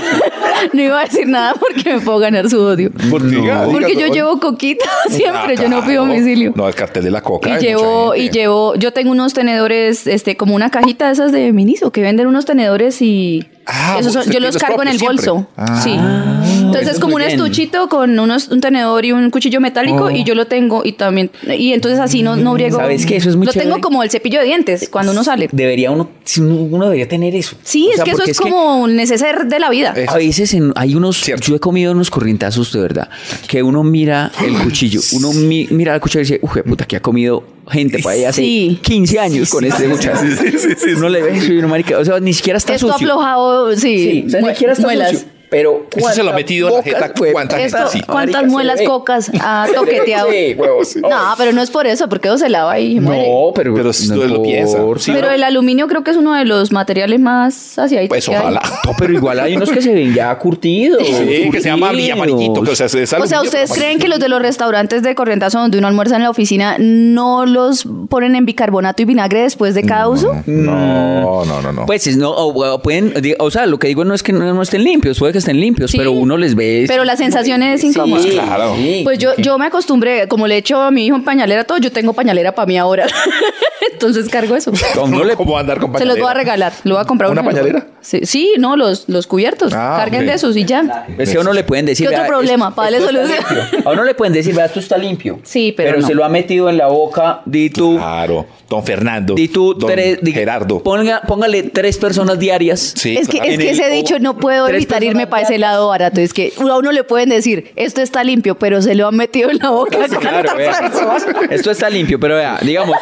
Speaker 2: No iba a decir nada porque me puedo ganar su odio.
Speaker 1: Por- diga, diga,
Speaker 2: Porque yo
Speaker 1: pero-
Speaker 2: llevo coquita siempre,
Speaker 1: Ah,
Speaker 2: yo no pido
Speaker 1: claro.
Speaker 2: domicilio.
Speaker 1: No, el cartel de la coca.
Speaker 2: Y
Speaker 1: hay
Speaker 2: llevo,
Speaker 1: mucha
Speaker 2: y
Speaker 1: gente.
Speaker 2: llevo, yo tengo unos tenedores, este, como una cajita de esas de Miniso, que venden unos tenedores y
Speaker 1: Ah,
Speaker 2: esos son-
Speaker 1: usted
Speaker 2: yo
Speaker 1: tiene
Speaker 2: los
Speaker 1: los
Speaker 2: cargo en el
Speaker 1: propios
Speaker 2: bolso.
Speaker 1: siempre. Ah.
Speaker 2: Sí.
Speaker 3: eso
Speaker 2: Entonces
Speaker 3: es
Speaker 2: como un
Speaker 3: muy bien.
Speaker 2: estuchito con unos, un tenedor y un cuchillo metálico
Speaker 1: Oh.
Speaker 2: y yo lo tengo y también, y entonces así no, no briego.
Speaker 3: ¿Sabes qué? Eso es muy
Speaker 2: Lo
Speaker 3: chévere.
Speaker 2: tengo como el cepillo de dientes cuando uno sale.
Speaker 3: Debería uno, si uno, uno debería tener eso.
Speaker 2: Sí,
Speaker 3: O
Speaker 2: es
Speaker 3: sea,
Speaker 2: que eso
Speaker 3: porque
Speaker 2: es como un neceser de la vida.
Speaker 1: Eh,
Speaker 3: A veces en- hay unos,
Speaker 1: Cierto.
Speaker 3: yo he comido unos corrientazos de verdad, que uno mira el cuchillo, uno mi- mira el cuchillo y dice, uy, puta, que ha comido gente para allá hace
Speaker 2: Sí.
Speaker 3: quince años con este cuchillo. Uno le ve eso y uno, marica, o sea, ni siquiera está
Speaker 2: Esto
Speaker 3: sucio.
Speaker 2: aflojado, sí,
Speaker 3: Sí, o sea, ni
Speaker 2: mue-
Speaker 3: siquiera está
Speaker 2: muelas.
Speaker 3: sucio. Pero
Speaker 1: Eso se lo ha metido en la jeta, ¿cuánta gente
Speaker 2: Esto,
Speaker 1: sí?
Speaker 2: ¿cuántas
Speaker 3: Marica, se
Speaker 2: muelas
Speaker 3: le ve.
Speaker 2: cocas ha toqueteado?
Speaker 3: Sí, huevos.
Speaker 2: No, pero no es por eso, porque eso se lava y muere.
Speaker 3: No, pero,
Speaker 1: Pero
Speaker 3: no
Speaker 1: lo piensa.
Speaker 3: por-
Speaker 1: Sí,
Speaker 2: Pero
Speaker 1: no.
Speaker 2: el aluminio creo que es uno de los materiales más asiáticos.
Speaker 1: Pues
Speaker 2: que hay.
Speaker 1: ojalá.
Speaker 3: No, pero igual hay unos que se ven ya curtidos.
Speaker 1: Sí, que se llama amarillito. Que, o sea, es
Speaker 2: O sea,
Speaker 1: aluminio,
Speaker 2: ¿ustedes
Speaker 1: pero
Speaker 2: creen que los de los restaurantes de corrientazo donde uno almuerza en la oficina no los ponen en bicarbonato y vinagre después de cada uso?
Speaker 1: No, no, no, no.
Speaker 3: Pues es- no, o, o pueden, di- o sea, lo que digo no es que no, no estén limpios, puede que estén limpios,
Speaker 2: Sí.
Speaker 3: pero uno les ve.
Speaker 2: Pero la sensación es incómoda.
Speaker 3: Sí,
Speaker 1: Claro.
Speaker 3: sí.
Speaker 2: Pues yo, yo me acostumbré, como le echo a mi hijo en pañalera todo, yo tengo pañalera para mí ahora. Entonces cargo eso.
Speaker 3: Uno le-
Speaker 1: ¿Cómo andar con
Speaker 2: Se los voy a
Speaker 1: pañalera?
Speaker 2: regalar. Lo voy a comprar
Speaker 1: ¿Una
Speaker 2: uno.
Speaker 1: pañalera?
Speaker 2: Sí, sí, no, los, los cubiertos.
Speaker 1: Ah,
Speaker 2: Carguen
Speaker 1: ok.
Speaker 2: de esos y ya.
Speaker 3: Es que a uno le pueden decir.
Speaker 2: ¿Qué otro
Speaker 3: vea,
Speaker 2: problema?
Speaker 3: esto-
Speaker 2: Para darle
Speaker 3: esto está
Speaker 2: solución.
Speaker 3: limpio. A uno le pueden decir, vea, esto está limpio.
Speaker 2: Sí, pero no.
Speaker 3: se lo ha metido en la boca, di tú.
Speaker 1: Claro. Don Fernando.
Speaker 3: Di tú,
Speaker 1: Don
Speaker 3: tres, di-
Speaker 1: Gerardo.
Speaker 3: Ponga, póngale tres personas diarias.
Speaker 1: Sí,
Speaker 2: Es que,
Speaker 1: claro.
Speaker 2: es que
Speaker 3: En el-
Speaker 2: ese dicho no puedo
Speaker 3: tres
Speaker 2: evitar
Speaker 3: personas
Speaker 2: irme para ese
Speaker 3: diarias.
Speaker 2: lado barato. Es que a uno le pueden decir, esto está limpio, pero se lo han metido en la boca.
Speaker 3: Claro,
Speaker 2: ¿Cuántas
Speaker 3: vea.
Speaker 2: personas?
Speaker 3: Esto está limpio, pero vea, digamos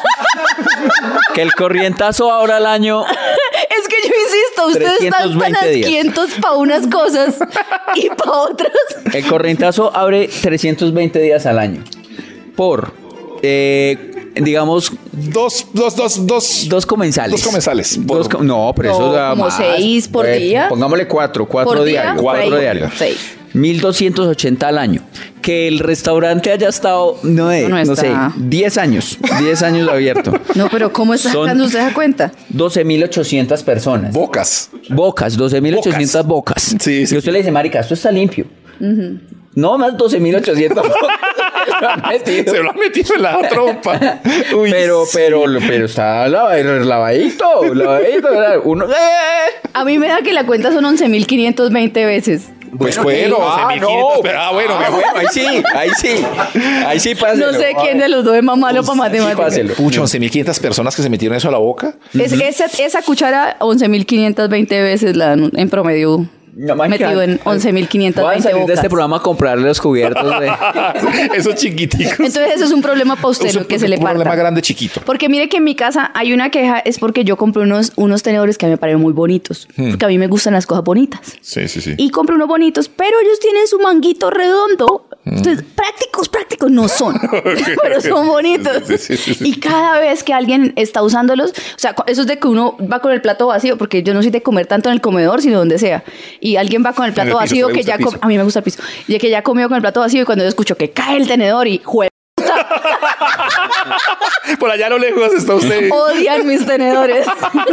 Speaker 3: que el corrientazo ahora al año.
Speaker 2: Es que yo insisto, ustedes están tan
Speaker 3: trescientos veinte días.
Speaker 2: asquientos para unas cosas y para otras.
Speaker 3: El corrientazo abre trescientos veinte días al año. Por, eh, digamos,
Speaker 1: Dos, dos, dos, dos.
Speaker 3: dos comensales.
Speaker 1: Dos comensales. Por-
Speaker 3: Dos com- no, pero
Speaker 2: No,
Speaker 3: eso da
Speaker 2: como
Speaker 3: más.
Speaker 2: seis por
Speaker 3: Pues,
Speaker 2: día.
Speaker 3: Pongámosle cuatro, cuatro
Speaker 2: ¿Por día?
Speaker 3: diarios.
Speaker 1: Cuatro
Speaker 3: Cuatro
Speaker 1: diarios.
Speaker 3: diarios.
Speaker 2: Seis.
Speaker 3: mil doscientos ochenta al año. Que el restaurante haya estado, no, de,
Speaker 2: No
Speaker 3: no sé,
Speaker 2: está.
Speaker 3: diez años. diez años abierto.
Speaker 2: No, pero ¿cómo está
Speaker 3: Son-
Speaker 2: sacando usted esa cuenta?
Speaker 3: doce mil ochocientas personas.
Speaker 1: Bocas.
Speaker 3: Bocas, doce mil ochocientas bocas.
Speaker 1: Sí, sí.
Speaker 3: Y usted le dice, marica, esto está limpio. No, más doce mil ochocientas bocas. Lo han metido.
Speaker 1: Se lo ha metido en la trompa. Uy,
Speaker 3: pero,
Speaker 1: sí.
Speaker 3: pero, pero está lava- lavadito, lavadito. ¿verdad? Uno, ¡eh!
Speaker 2: A mí me da que la cuenta son once mil quinientos veinte veces.
Speaker 1: Pues
Speaker 3: bueno,
Speaker 1: bueno,
Speaker 3: ah,
Speaker 1: once mil quinientos,
Speaker 3: no.
Speaker 1: pero ah, bueno,
Speaker 3: Ah,
Speaker 1: mejor.
Speaker 3: bueno, ahí sí, ahí sí. Ahí sí, páselo.
Speaker 2: No sé quién de los dos es más malo para matemáticas.
Speaker 3: páselo.
Speaker 1: Pucha, once mil quinientas personas que se metieron eso a la boca.
Speaker 2: Es, esa, esa cuchara once mil quinientas veinte veces la dan en promedio.
Speaker 3: No, marica,
Speaker 2: Metido en once mil quinientas
Speaker 3: Voy a
Speaker 2: veinte
Speaker 3: salir
Speaker 2: bocas.
Speaker 3: de este programa a comprarle los cubiertos de...
Speaker 1: Esos chiquiticos.
Speaker 2: Entonces eso es un problema para usted,
Speaker 1: Es un-
Speaker 2: lo que se le
Speaker 1: un problema
Speaker 2: parta.
Speaker 1: grande chiquito.
Speaker 2: Porque mire que en mi casa hay una queja, es porque yo compré unos, unos tenedores que a mí me parecen muy bonitos. Porque a mí me gustan las cosas bonitas.
Speaker 1: Sí, sí, sí.
Speaker 2: Y compré unos bonitos, pero ellos tienen su manguito redondo. Entonces, prácticos, prácticos no son, pero son bonitos.
Speaker 1: Sí, sí, sí, sí.
Speaker 2: Y cada vez que alguien está usándolos, o sea, eso es de que uno va con el plato vacío, porque yo no soy de comer tanto en el comedor, sino donde sea. Y alguien va con el plato
Speaker 1: En el piso,
Speaker 2: vacío
Speaker 1: ¿te
Speaker 2: que
Speaker 1: gusta
Speaker 2: ya
Speaker 1: el piso?
Speaker 2: com- a mí me gusta el piso. Y que ya comió con el plato vacío y cuando yo escucho que cae el tenedor y jue
Speaker 1: Por allá a lo lejos está usted.
Speaker 2: odian mis tenedores.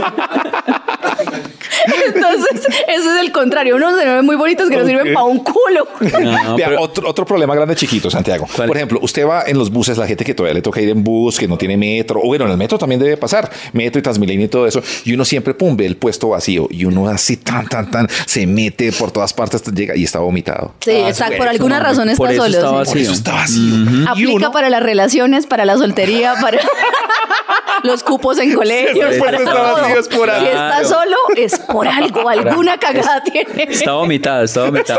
Speaker 2: Entonces, eso es el contrario. Unos tenedores muy bonitos que no sirven
Speaker 1: Ok.
Speaker 2: para un culo.
Speaker 3: No,
Speaker 1: Vea,
Speaker 3: pero-
Speaker 1: otro, otro problema grande chiquito, Santiago.
Speaker 3: ¿Cuál?
Speaker 1: Por ejemplo, usted va en los buses, la gente que todavía le toca ir en bus, que no tiene metro, o bueno, en el metro también debe pasar, metro y Transmilenio y todo eso, y uno siempre, pum, ve el puesto vacío, y uno así, tan, tan, tan, se mete por todas partes, llega y está vomitado.
Speaker 2: Sí, está, por alguna razón está
Speaker 3: por eso
Speaker 2: solo.
Speaker 3: está
Speaker 2: sí.
Speaker 1: Por
Speaker 3: vacío.
Speaker 1: eso está vacío. Y
Speaker 2: Aplica
Speaker 1: uno-
Speaker 2: para las relaciones, para la soltería, para los cupos en colegios,
Speaker 1: Sí,
Speaker 2: para
Speaker 1: está
Speaker 2: todo.
Speaker 1: vacío, es por
Speaker 2: Si
Speaker 1: algo.
Speaker 2: está
Speaker 3: Claro.
Speaker 2: solo, es por algo, alguna cagada tiene.
Speaker 3: Está vomitado, está vomitado.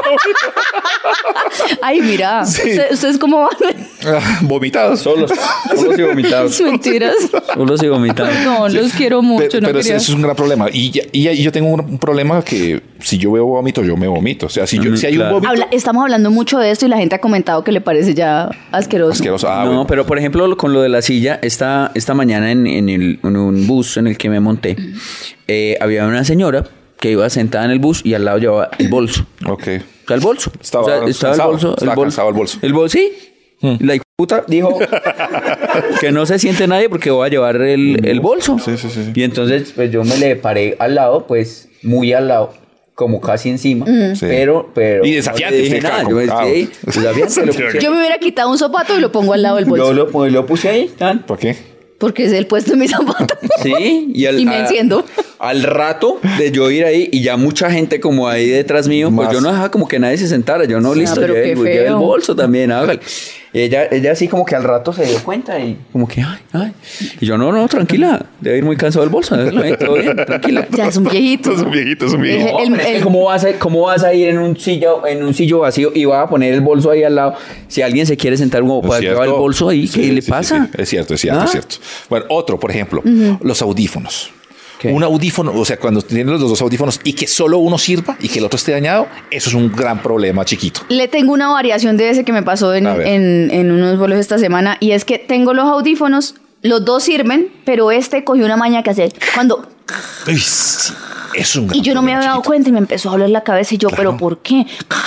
Speaker 2: Ay, mira,
Speaker 1: Sí.
Speaker 2: ¿usted- ¿ustedes cómo van?
Speaker 1: Ah, vomitados.
Speaker 3: Solos, solos y vomitados.
Speaker 2: Mentiras.
Speaker 3: Solos y vomitados.
Speaker 2: No, los quiero mucho.
Speaker 1: Pero,
Speaker 2: no
Speaker 1: pero
Speaker 2: quería-
Speaker 1: eso es un gran problema. Y, ya- y, ya- y yo tengo un, un problema que si yo veo vómito, yo me vomito. O sea, si, yo,
Speaker 3: Mm,
Speaker 1: si hay
Speaker 3: claro.
Speaker 1: un vómito
Speaker 2: Habla- estamos hablando mucho de esto y la gente ha comentado que le parece ya asqueroso.
Speaker 1: asqueroso. Ah,
Speaker 3: no,
Speaker 1: bueno.
Speaker 3: pero por ejemplo, lo- con lo de la silla, esta, esta mañana en, en el- en un bus en el que me monté, eh, había una señora que iba sentada en el bus y al lado llevaba el bolso.
Speaker 1: Ok.
Speaker 3: O sea, el bolso.
Speaker 1: Estaba
Speaker 3: O sea, estaba
Speaker 1: cansado,
Speaker 3: el bolso.
Speaker 1: estaba
Speaker 3: el bolso.
Speaker 1: cansado el bolso.
Speaker 3: El bolso, sí. La puta dijo que no se siente nadie porque voy a llevar el, el bolso.
Speaker 1: Sí, sí, sí, sí.
Speaker 3: Y entonces, pues yo me le paré al lado, pues muy al lado, como casi encima.
Speaker 1: Sí.
Speaker 3: Pero, pero.
Speaker 1: Y desafiante,
Speaker 3: no le dije
Speaker 1: usted,
Speaker 3: nada.
Speaker 1: claro,
Speaker 3: Yo me
Speaker 1: claro.
Speaker 3: sí, desafiante, lo puse-
Speaker 2: Yo me hubiera quitado un zapato y lo pongo al lado del bolso.
Speaker 3: Yo lo, pues, lo puse ahí, tan.
Speaker 1: ¿Por qué?
Speaker 2: Porque es el puesto de mi zapato.
Speaker 3: Sí, y, al,
Speaker 2: Y me
Speaker 3: a-
Speaker 2: enciendo.
Speaker 3: Al rato de yo ir ahí y ya mucha gente como ahí detrás mío, pues
Speaker 1: Más.
Speaker 3: yo no dejaba como que nadie se sentara. Yo no, listo,
Speaker 2: pero
Speaker 3: llevé,
Speaker 2: qué
Speaker 3: el- llevé el
Speaker 2: feo.
Speaker 3: bolso también, hágale. Y ella, ella así como que al rato se dio cuenta y como que, ay, ay. Y yo, no, no, tranquila, debe ir muy cansado el bolso, déjalo ahí, todo bien, tranquila.
Speaker 2: Ya es un viejito.
Speaker 1: Es un viejito, es un viejito.
Speaker 2: El-
Speaker 3: No, es que ¿cómo, vas a, ¿Cómo vas a ir en un sillo, en un sillo vacío y vas a poner el bolso ahí al lado? Si alguien se quiere sentar, como
Speaker 1: Es
Speaker 3: para
Speaker 1: cierto.
Speaker 3: llevar el bolso ahí,
Speaker 1: Sí,
Speaker 3: ¿qué le
Speaker 1: sí, sí,
Speaker 3: pasa?
Speaker 1: sí. Es cierto, es cierto,
Speaker 3: ¿Ah?
Speaker 1: es cierto. Bueno, otro, por ejemplo, los audífonos.
Speaker 3: ¿Qué?
Speaker 1: Un audífono, o sea, cuando tienes los dos audífonos y que solo uno sirva y que el otro esté dañado, eso es un gran problema chiquito.
Speaker 2: Le tengo una variación de ese que me pasó en,
Speaker 1: A ver.
Speaker 2: en, en unos vuelos esta semana y es que tengo los audífonos, los dos sirven, pero este cogió una maña que hace cuando
Speaker 1: Uy, sí, es un gran
Speaker 2: y yo no me
Speaker 1: problema
Speaker 2: había dado
Speaker 1: chiquito.
Speaker 2: cuenta y me empezó a doler la cabeza y yo, pero ¿por qué?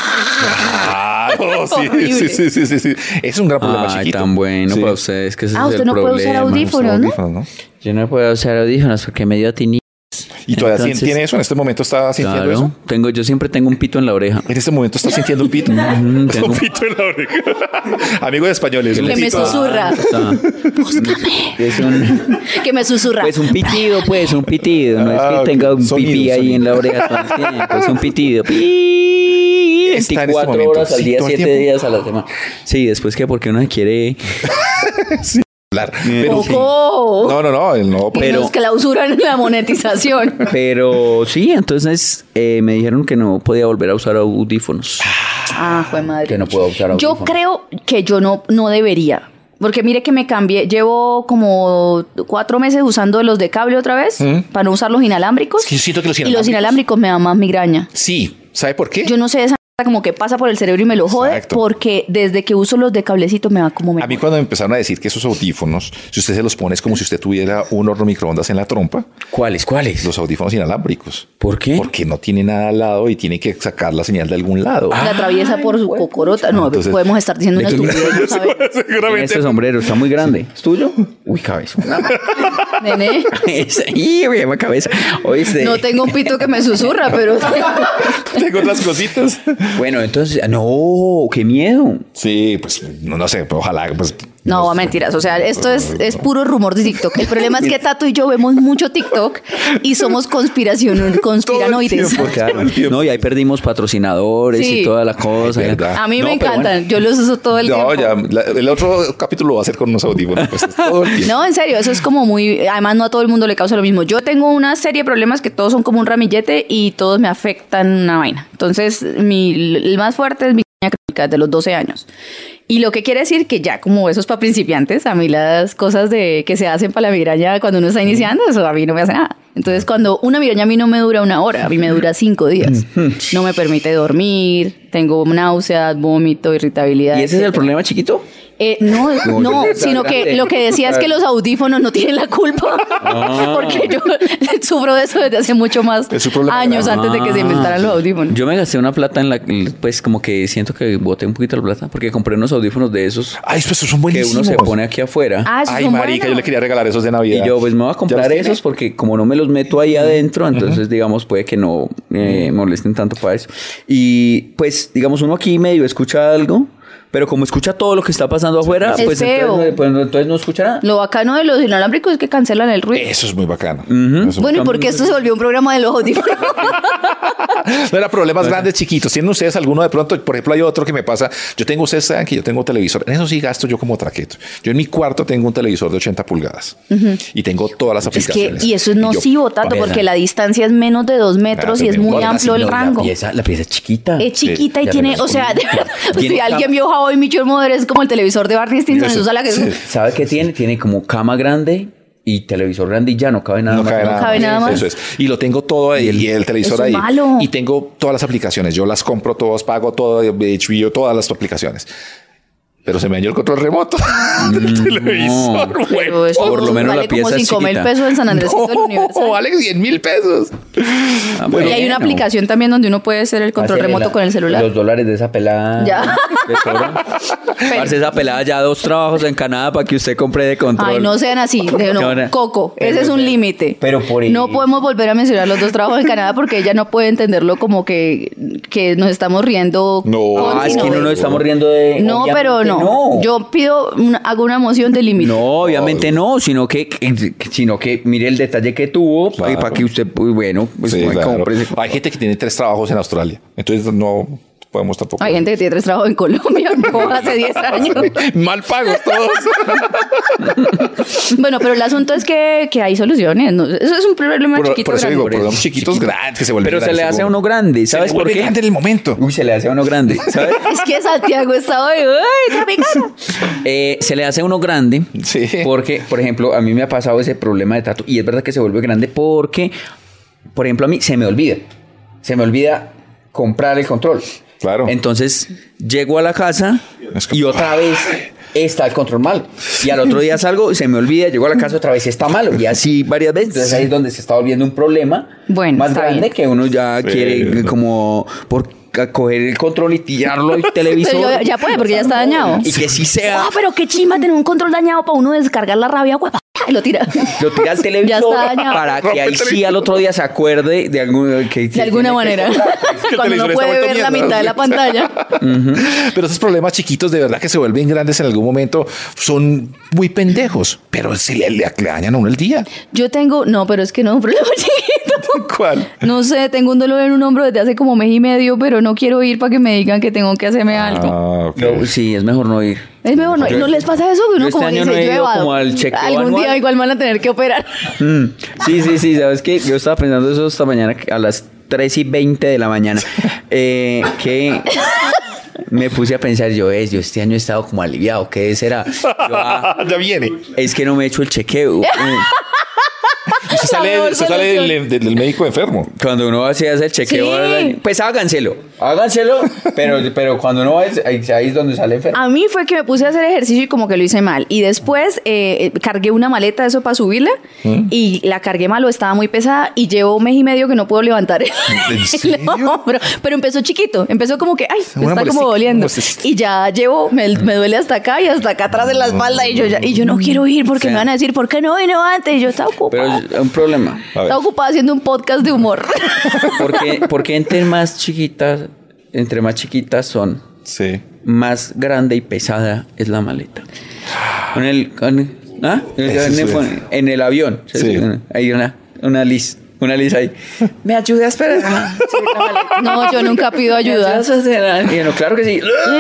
Speaker 1: Claro, sí,
Speaker 2: Horrible.
Speaker 1: sí, sí, sí, sí, sí. Es un gran problema
Speaker 3: Ay,
Speaker 1: chiquito.
Speaker 3: tan bueno
Speaker 1: Sí.
Speaker 3: para ustedes que ese
Speaker 2: Ah,
Speaker 3: es
Speaker 2: usted
Speaker 3: el
Speaker 2: no puede usar
Speaker 3: problema.
Speaker 2: audífonos.
Speaker 1: Los
Speaker 2: ¿no?
Speaker 1: ¿no?
Speaker 3: Yo no puedo usar audífonos porque me dio tinnitus.
Speaker 1: Y todavía
Speaker 3: Entonces,
Speaker 1: tiene eso, en este momento está sintiendo
Speaker 3: Claro,
Speaker 1: eso.
Speaker 3: tengo, yo siempre tengo un pito en la oreja.
Speaker 1: En este momento está sintiendo un pito.
Speaker 3: Mm, tengo-
Speaker 1: Un pito en la oreja. Amigo de españoles. un
Speaker 2: Que me
Speaker 1: pito.
Speaker 2: susurra.
Speaker 3: Ah, es un,
Speaker 2: Que me susurra.
Speaker 3: pues un pitido, pues un pitido. No es
Speaker 1: Ah,
Speaker 3: que tenga un
Speaker 1: sonido,
Speaker 3: pipí ahí
Speaker 1: sonido.
Speaker 3: en la oreja todo el tiempo. Es un pitido. Pi-
Speaker 1: Está en este
Speaker 3: veinticuatro
Speaker 1: momento,
Speaker 3: horas al
Speaker 1: sí,
Speaker 3: día,
Speaker 1: todo el
Speaker 3: siete
Speaker 1: tiempo.
Speaker 3: días a la semana. Sí, después que porque uno se quiere.
Speaker 1: Hablar. Pero sí.
Speaker 2: Poco.
Speaker 1: No, no, no, él no.
Speaker 2: Y
Speaker 3: pero-
Speaker 2: nos clausuran la monetización.
Speaker 3: Pero sí, entonces eh, me dijeron que no podía volver a usar audífonos.
Speaker 2: Ah, fue madre.
Speaker 3: Que no puedo usar audífonos.
Speaker 2: Yo creo que yo no, no debería. Porque mire que me cambié, llevo como cuatro meses usando los de cable otra vez para no usar los inalámbricos.
Speaker 1: Es que yo siento que los
Speaker 2: Y los
Speaker 1: inalámbricos-
Speaker 2: inalámbricos me dan más migraña.
Speaker 1: Sí, ¿sabe por qué?
Speaker 2: Yo no sé, esa mierda como que pasa por el cerebro y me lo jode
Speaker 1: Exacto.
Speaker 2: porque desde que uso los de cablecito me va como me
Speaker 1: A mí cuando me empezaron a decir que esos audífonos, si usted se los pone es como si usted tuviera un horno microondas en la trompa,
Speaker 3: ¿Cuáles? ¿Cuáles?
Speaker 1: los audífonos inalámbricos.
Speaker 3: ¿Por qué?
Speaker 1: Porque no tiene nada al lado y tiene que sacar la señal de algún lado.
Speaker 2: la atraviesa por su cocorota. No,
Speaker 1: Entonces-
Speaker 2: podemos estar diciendo una
Speaker 3: ¿De qué-
Speaker 2: estupidez, no sabe.
Speaker 3: Tiene este sombrero está muy grande. ¿Es tuyo? Uy, cabeza.
Speaker 2: Nene,
Speaker 3: Esa- ¡Y, mi cabeza! ¿Oíste?
Speaker 2: no tengo un pito que me susurra, pero
Speaker 1: Tengo otras cositas.
Speaker 3: Bueno, entonces, no, qué miedo.
Speaker 1: Sí, pues no, no sé, pero ojalá, pues
Speaker 2: No, mentiras. O sea, esto es, es puro rumor de TikTok. El problema es que Tato y yo vemos mucho TikTok y somos conspiración, conspiranoides.
Speaker 1: Todo el tiempo,
Speaker 3: Claro.
Speaker 1: todo el tiempo.
Speaker 3: No, y ahí perdimos patrocinadores
Speaker 2: Sí.
Speaker 3: y toda la cosa.
Speaker 1: Es verdad.
Speaker 2: A mí
Speaker 3: No,
Speaker 2: me
Speaker 3: pero
Speaker 2: encantan.
Speaker 3: bueno.
Speaker 2: Yo los uso todo el
Speaker 1: No,
Speaker 2: tiempo.
Speaker 1: ya, la- el otro capítulo lo va a hacer con unos audífonos. Pues, es todo el tiempo.
Speaker 2: No, en serio, eso es como muy... Además, no a todo el mundo le causa lo mismo. Yo tengo una serie de problemas que todos son como un ramillete y todos me afectan una vaina. Entonces, mi, el más fuerte es mi niña crónica de los doce años. Y lo que quiere decir que ya como eso es para principiantes, a mí las cosas de que se hacen para la migraña cuando uno está iniciando, eso a mí no me hace nada. Entonces, cuando una migraña a mí no me dura una hora, a mí me dura cinco días. No me permite dormir, tengo náuseas, vómito, irritabilidad.
Speaker 3: ¿Y ese es el
Speaker 2: etcétera.
Speaker 3: problema, chiquito?
Speaker 2: Eh, no,
Speaker 3: Como
Speaker 2: no,
Speaker 3: que está
Speaker 2: sino que
Speaker 3: grande.
Speaker 2: lo que decía es que los audífonos no tienen la culpa.
Speaker 3: Ah.
Speaker 2: Porque yo sufro de eso desde hace mucho más
Speaker 1: Es su problema
Speaker 2: años
Speaker 1: grande.
Speaker 2: antes de que se inventaran los audífonos.
Speaker 3: Yo me gasté una plata en la... Pues como que siento que boté un poquito la plata porque compré unos audífonos de esos
Speaker 1: Ay, pues esos son
Speaker 3: que
Speaker 1: buenísimos.
Speaker 3: uno se pone aquí afuera.
Speaker 2: Ah, esos
Speaker 1: Ay,
Speaker 2: son
Speaker 1: marica,
Speaker 2: buenos.
Speaker 1: yo le quería regalar esos de Navidad.
Speaker 3: Y yo, pues me voy a
Speaker 1: ¿Ya
Speaker 3: comprar
Speaker 1: los tiene?
Speaker 3: esos porque como no me los meto ahí adentro, entonces, digamos, puede que no eh, molesten tanto para eso. Y pues, digamos, uno aquí medio escucha algo, pero como escucha todo lo que está pasando afuera,
Speaker 2: Es
Speaker 3: pues
Speaker 2: feo.
Speaker 3: entonces, pues, entonces no escucha nada.
Speaker 2: Lo bacano de los inalámbricos es que cancelan el ruido.
Speaker 1: Eso es muy bacano. Eso-
Speaker 2: Bueno, ¿y por qué esto se volvió un programa de los audífonos?
Speaker 1: No era problemas grandes, chiquitos. ¿Tienen ustedes alguno de pronto? Por ejemplo, hay otro que me pasa. Yo tengo, ustedes saben que yo tengo televisor. En eso sí gasto yo como traqueto. Yo en mi cuarto tengo un televisor de ochenta pulgadas y tengo todas las
Speaker 2: Es que,
Speaker 1: aplicaciones.
Speaker 2: y eso es
Speaker 1: Y yo-
Speaker 2: nocivo, Tato,
Speaker 3: ¿verdad?
Speaker 2: porque la distancia es menos de dos metros
Speaker 1: Claro,
Speaker 2: y es muy
Speaker 1: no,
Speaker 2: amplio
Speaker 1: así
Speaker 2: el
Speaker 1: no, la
Speaker 2: rango.
Speaker 3: La pieza, la pieza es chiquita.
Speaker 2: Es chiquita y
Speaker 3: ya
Speaker 2: tiene,
Speaker 3: ves,
Speaker 2: o sea,
Speaker 3: tiene
Speaker 2: si alguien
Speaker 3: cama.
Speaker 2: vio How I Met Your Mother, es como el televisor de Barney Stinson,
Speaker 1: Eso,
Speaker 2: eso es la que
Speaker 1: sí.
Speaker 3: ¿Sabe qué tiene? Tiene como cama grande y televisor grande y ya no cabe nada
Speaker 1: No
Speaker 3: más.
Speaker 1: cabe, nada,
Speaker 2: cabe
Speaker 1: más.
Speaker 2: nada más.
Speaker 1: Eso es. Y lo tengo todo ahí, y el, televisor
Speaker 2: Eso es
Speaker 1: ahí.
Speaker 2: malo.
Speaker 1: Y tengo todas las aplicaciones. Yo las compro todas, pago todo, H B O, todas las aplicaciones. Pero se me dañó el control remoto del televisor.
Speaker 2: Pero
Speaker 1: Bueno,
Speaker 2: eso
Speaker 3: por lo menos
Speaker 2: vale
Speaker 3: la pieza
Speaker 2: como
Speaker 3: es
Speaker 2: cinco mil
Speaker 3: chiquita.
Speaker 2: pesos en San Andresito del Universal.
Speaker 1: no, vale cien mil pesos.
Speaker 3: Ah,
Speaker 2: Y hay una
Speaker 3: bueno.
Speaker 2: aplicación también donde uno puede hacer el control
Speaker 3: Hacer
Speaker 2: remoto
Speaker 3: la-
Speaker 2: con el celular.
Speaker 3: Los dólares de esa pelada.
Speaker 2: Ya.
Speaker 3: De toro. Parce, esa pelada ya dos trabajos en Canadá para que usted compre de control.
Speaker 2: Ay, no sean así. de- no.
Speaker 3: Ahora-
Speaker 2: Coco, ese es un límite.
Speaker 3: Pero por
Speaker 2: No
Speaker 3: eso-
Speaker 2: podemos volver a mencionar los dos trabajos en Canadá porque ella no puede entenderlo como que, que nos estamos riendo.
Speaker 1: No.
Speaker 2: con,
Speaker 3: Ah, es
Speaker 2: sino
Speaker 3: que no
Speaker 2: de-
Speaker 3: nos estamos riendo de.
Speaker 2: No,
Speaker 3: obviamente
Speaker 2: pero no. Yo pido, una- hago una moción de límite.
Speaker 3: No, obviamente no, sino que, que- sino que mire el detalle que tuvo
Speaker 1: Claro.
Speaker 3: y para que usted, pues, bueno, pues
Speaker 1: Sí,
Speaker 3: bueno,
Speaker 1: claro.
Speaker 3: compre ese-
Speaker 1: Hay gente que tiene tres trabajos en Australia. Entonces no podemos tampoco.
Speaker 2: Hay gente que tiene tres trabajos en Colombia, como hace diez años.
Speaker 1: Mal pagos todos.
Speaker 2: Bueno, pero el asunto es que, que hay soluciones. ¿no? Eso es un problema
Speaker 1: por,
Speaker 2: chiquito.
Speaker 1: por eso
Speaker 2: grande.
Speaker 1: digo, problemas chiquitos grandes que se vuelven
Speaker 3: Pero se
Speaker 1: grandes,
Speaker 3: le hace a
Speaker 1: seguro.
Speaker 3: uno grande,
Speaker 1: Se
Speaker 3: ¿sabes
Speaker 1: le
Speaker 3: por
Speaker 1: vuelve
Speaker 3: qué?
Speaker 1: grande en el momento.
Speaker 3: Uy, se le hace a uno grande, ¿sabes?
Speaker 2: Es que Santiago está hoy. ¡Uy, tropicana!
Speaker 3: Eh, se le hace a uno grande
Speaker 1: Sí.
Speaker 3: porque, por ejemplo, a mí me ha pasado ese problema de trato y es verdad que se vuelve grande porque, por ejemplo, a mí se me olvida, se me olvida comprar el control.
Speaker 1: Claro.
Speaker 3: Entonces, llego a la casa
Speaker 1: Es que-
Speaker 3: y otra vez está el control malo. Y al otro día salgo y se me olvida, llego a la casa otra vez está malo. Y así varias veces. Entonces ahí es donde se está volviendo un problema
Speaker 2: Bueno,
Speaker 3: más
Speaker 2: está
Speaker 3: grande
Speaker 2: bien.
Speaker 3: que uno ya
Speaker 1: Sí.
Speaker 3: quiere como por ca- coger el control y tirarlo al televisor.
Speaker 2: Pero ya- ya puede, porque ya está dañado.
Speaker 3: Y que sí sea,
Speaker 2: Ah, pero qué chimba tener un control dañado para uno descargar la rabia, huepa, y lo tira.
Speaker 3: lo tira al televisor
Speaker 2: está dañado.
Speaker 3: para
Speaker 1: Rompe
Speaker 3: que
Speaker 1: el
Speaker 3: ahí sí
Speaker 1: televisor.
Speaker 3: al otro día se acuerde de, algún, que,
Speaker 2: De alguna manera.
Speaker 1: el
Speaker 2: Cuando
Speaker 1: televisor
Speaker 2: no
Speaker 1: está
Speaker 2: puede
Speaker 1: vuelto
Speaker 2: ver la
Speaker 1: mierda.
Speaker 2: mitad de la pantalla.
Speaker 1: Pero esos problemas chiquitos de verdad que se vuelven grandes en algún momento son muy pendejos. Pero si le, le, le dañan a uno el día.
Speaker 2: Yo tengo, no, pero es que no es un problema chiquito.
Speaker 1: ¿Cuál?
Speaker 2: No sé, tengo un dolor en un hombro desde hace como mes y medio, pero no quiero ir para que me digan que tengo que hacerme algo.
Speaker 1: Ah, ok.
Speaker 3: No, sí, es mejor no ir.
Speaker 2: Es mejor, ¿no,
Speaker 3: Yo-
Speaker 2: ¿no les pasa eso? Que uno
Speaker 3: yo este
Speaker 2: como
Speaker 3: año
Speaker 2: dice,
Speaker 3: no he
Speaker 2: yo he
Speaker 3: ido
Speaker 2: evado.
Speaker 3: como al chequeo
Speaker 2: Algún
Speaker 3: anual.
Speaker 2: día igual me van a tener que operar.
Speaker 3: Mm, Sí, sí, sí, sabes que yo estaba pensando eso esta mañana a las tres y veinte de la mañana. Eh, que me puse a pensar, yo es, yo este año he estado como aliviado, ¿qué será? Yo, ah,
Speaker 1: ya viene.
Speaker 3: es que no me he hecho el chequeo. Eh,
Speaker 1: Y se sale,
Speaker 2: mejor
Speaker 1: se sale
Speaker 2: solución.
Speaker 1: del, del médico enfermo.
Speaker 3: Cuando uno hace hace el chequeo,
Speaker 2: Sí.
Speaker 3: pues háganselo, háganselo, pero, pero cuando uno va, ahí, ahí es donde sale enfermo.
Speaker 2: A mí fue que me puse a hacer ejercicio y como que lo hice mal. Y después eh, cargué una maleta de eso para subirla y la cargué mal o estaba muy pesada y llevo un mes y medio que no puedo levantar el
Speaker 1: serio?
Speaker 2: hombro. Pero empezó chiquito, empezó como que, ay, me
Speaker 1: Una
Speaker 2: está como
Speaker 1: molestica,
Speaker 2: doliendo.
Speaker 1: una molestica.
Speaker 2: Y ya llevo, me, me duele hasta acá y hasta acá atrás de la espalda y yo ya, y yo no quiero ir porque
Speaker 3: O sea,
Speaker 2: me van a decir, ¿por qué no vino antes? Y yo estaba
Speaker 3: Pero
Speaker 2: ocupada.
Speaker 3: es un problema.
Speaker 1: A ver.
Speaker 2: Estaba ocupada haciendo un podcast de humor.
Speaker 3: Porque, porque entre más chiquitas, entre más chiquitas son,
Speaker 1: Sí.
Speaker 3: más grande y pesada es la maleta. En el, con- ¿ah?
Speaker 1: Ese
Speaker 3: en, el,
Speaker 1: sí.
Speaker 3: en el avión.
Speaker 1: Sí.
Speaker 3: Hay una, una lis. Una lis ahí. ¿Me ayudas? Espera.
Speaker 2: No, yo nunca pido ayuda.
Speaker 3: Y no, claro que sí.